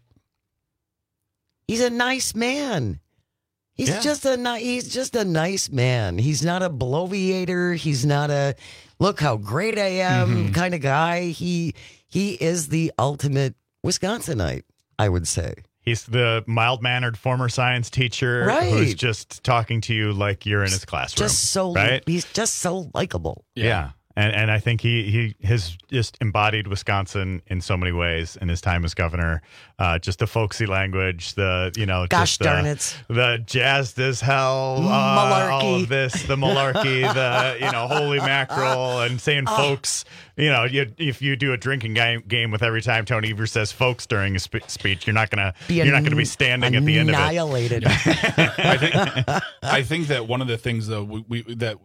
he's a nice man. He's yeah. just a ni- he's just a nice man. He's not a bloviator. He's not a look how great I am mm-hmm. kind of guy. He he is the ultimate Wisconsinite, I would say. He's the mild-mannered former science teacher right. who's just talking to you like you're in his classroom. Just so right? He's just so likable. Yeah. yeah. And and I think he, he has just embodied Wisconsin in so many ways in his time as governor. Uh, just the folksy language, the, you know, gosh just darn the, it. The jazzed as hell, uh, malarkey. all of this, the malarkey, the, you know, holy mackerel, and saying oh. folks. You know, you, if you do a drinking game, game with every time Tony Evers says folks during a spe- speech, you're not going to you're not going to be standing at the end of it. Annihilated. I think I think that one of the things though we, we that.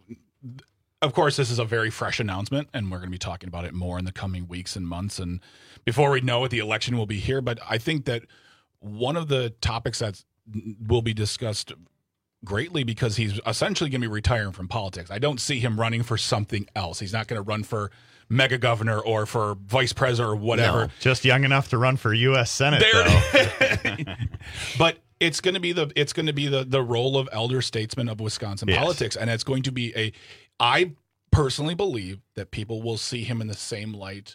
Of course, this is a very fresh announcement, and we're going to be talking about it more in the coming weeks and months. And before we know it, the election will be here. But I think that one of the topics that will be discussed greatly, because he's essentially going to be retiring from politics. I don't see him running for something else. He's not going to run for mega governor or for vice president or whatever. No, just young enough to run for U S Senate, there, though. But it's going to be the it's going to be the the role of elder statesman of Wisconsin yes. politics, and it's going to be a. I personally believe that people will see him in the same light.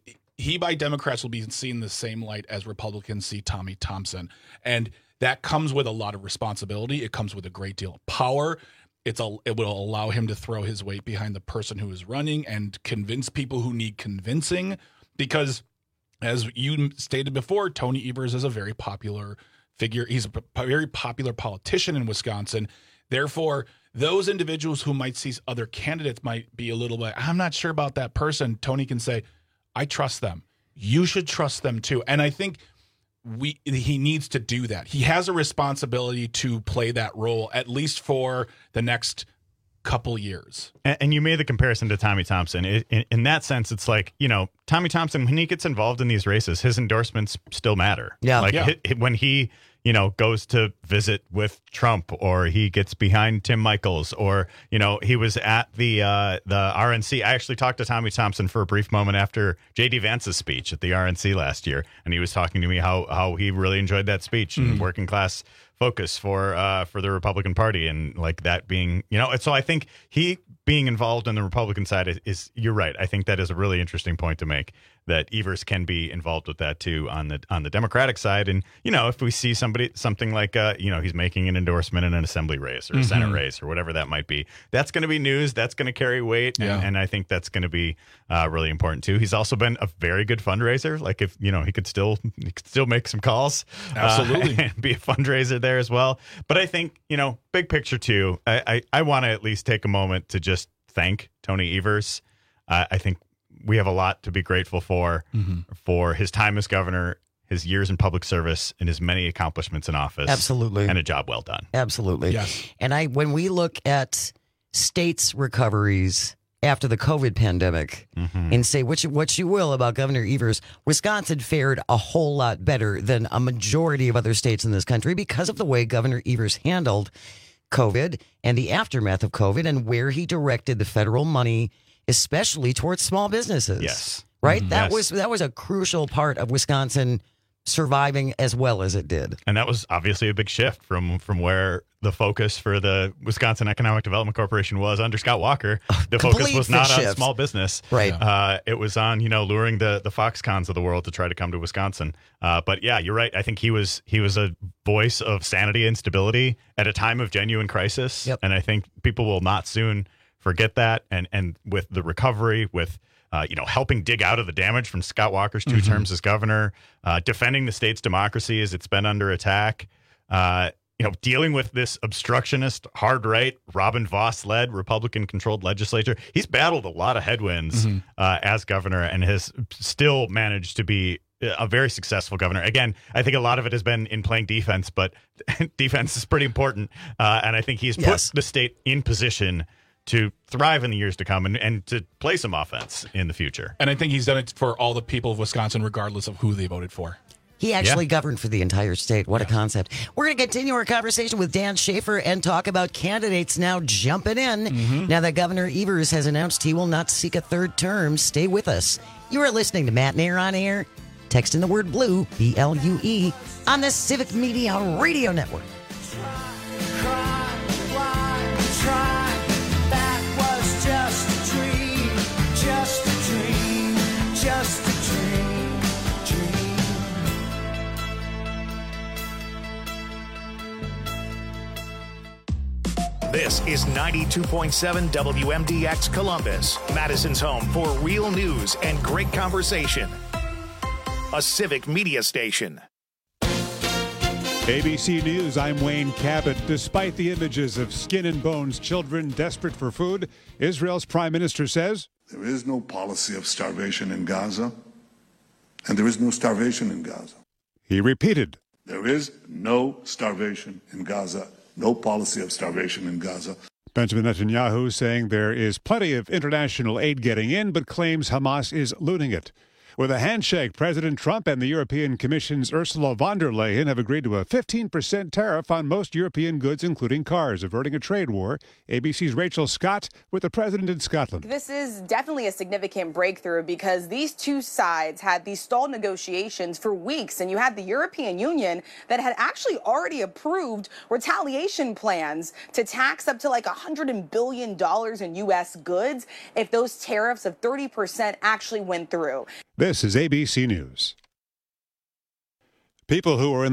He, by Democrats, will be seen in the same light as Republicans see Tommy Thompson. And that comes with a lot of responsibility. It comes with a great deal of power. It's a, it will allow him to throw his weight behind the person who is running and convince people who need convincing. Because, as you stated before, Tony Evers is a very popular figure. He's a p- very popular politician in Wisconsin. Therefore, those individuals who might see other candidates might be a little bit, I'm not sure about that person. Tony can say, I trust them. You should trust them too. And I think we he needs to do that. He has a responsibility to play that role, at least for the next couple years. And, and you made the comparison to Tommy Thompson. It, in, in that sense, it's like, you know, Tommy Thompson, when he gets involved in these races, his endorsements still matter. Yeah. Like yeah. He, he, when he... you know, goes to visit with Trump, or he gets behind Tim Michels, or, you know, he was at the uh, the R N C. I actually talked to Tommy Thompson for a brief moment after J D Vance's speech at the R N C last year, and he was talking to me how how he really enjoyed that speech mm-hmm. and working class focus for uh, for the Republican Party, and like that being, you know, and so I think he being involved on the Republican side is, is you're right. I think that is a really interesting point to make, that Evers can be involved with that too on the on the Democratic side. And, you know, if we see somebody, something like, uh, you know, he's making an endorsement in an assembly race or a mm-hmm. Senate race or whatever that might be, that's going to be news. That's going to carry weight. Yeah. And, and I think that's going to be uh, really important too. He's also been a very good fundraiser. Like if, you know, he could still, he could still make some calls. Absolutely. Uh, and be a fundraiser there as well. But I think, you know, big picture too, I, I, I want to at least take a moment to just thank Tony Evers. Uh, I think we have a lot to be grateful for, mm-hmm. for his time as governor, his years in public service, and his many accomplishments in office. Absolutely. And a job well done. Absolutely. Yes. And I, when we look at states' recoveries after the COVID pandemic mm-hmm. and say what you, what you will about Governor Evers, Wisconsin fared a whole lot better than a majority of other states in this country because of the way Governor Evers handled COVID and the aftermath of COVID, and where he directed the federal money, especially towards small businesses. Yes. Right? Mm-hmm. That yes. was that was a crucial part of Wisconsin surviving as well as it did. And that was obviously a big shift from from where the focus for the Wisconsin Economic Development Corporation was under Scott Walker. The focus Complete was not shift. on small business. Right. Uh, it was on, you know, luring the, the Foxcons of the world to try to come to Wisconsin. Uh, but yeah, you're right. I think he was he was a voice of sanity and stability at a time of genuine crisis. Yep. And I think people will not soon forget that. And, and with the recovery, with Uh, you know, helping dig out of the damage from Scott Walker's two Mm-hmm. terms as governor, uh, defending the state's democracy as it's been under attack, uh, you know, dealing with this obstructionist, hard right, Robin Voss-led, Republican-controlled legislature. He's battled a lot of headwinds Mm-hmm. uh, as governor and has still managed to be a very successful governor. Again, I think a lot of it has been in playing defense, but defense is pretty important. Uh, and I think he's put Yes. the state in position to thrive in the years to come and, and to play some offense in the future. And I think he's done it for all the people of Wisconsin, regardless of who they voted for. He actually Yeah. governed for the entire state. What a concept. We're going to continue our conversation with Dan Schaefer and talk about candidates now jumping in. Mm-hmm. Now that Governor Evers has announced he will not seek a third term, stay with us. You are listening to Matt Nair on Air. Text in the word blue, B L U E, on the Civic Media Radio Network. This is ninety-two point seven W M D X Columbus, Madison's home for real news and great conversation. A Civic Media station. A B C News, I'm Wayne Cabot. Despite the images of skin and bones children desperate for food, Israel's prime minister says, there is no policy of starvation in Gaza, and there is no starvation in Gaza. He repeated, there is no starvation in Gaza, no policy of starvation in Gaza. Benjamin Netanyahu saying there is plenty of international aid getting in, but claims Hamas is looting it. With a handshake, President Trump and the European Commission's Ursula von der Leyen have agreed to a fifteen percent tariff on most European goods, including cars, averting a trade war. A B C's Rachel Scott with the president in Scotland. This is definitely a significant breakthrough because these two sides had these stalled negotiations for weeks, and you had the European Union that had actually already approved retaliation plans to tax up to like one hundred billion dollars in U S goods if those tariffs of thirty percent actually went through. This is A B C News. People who are in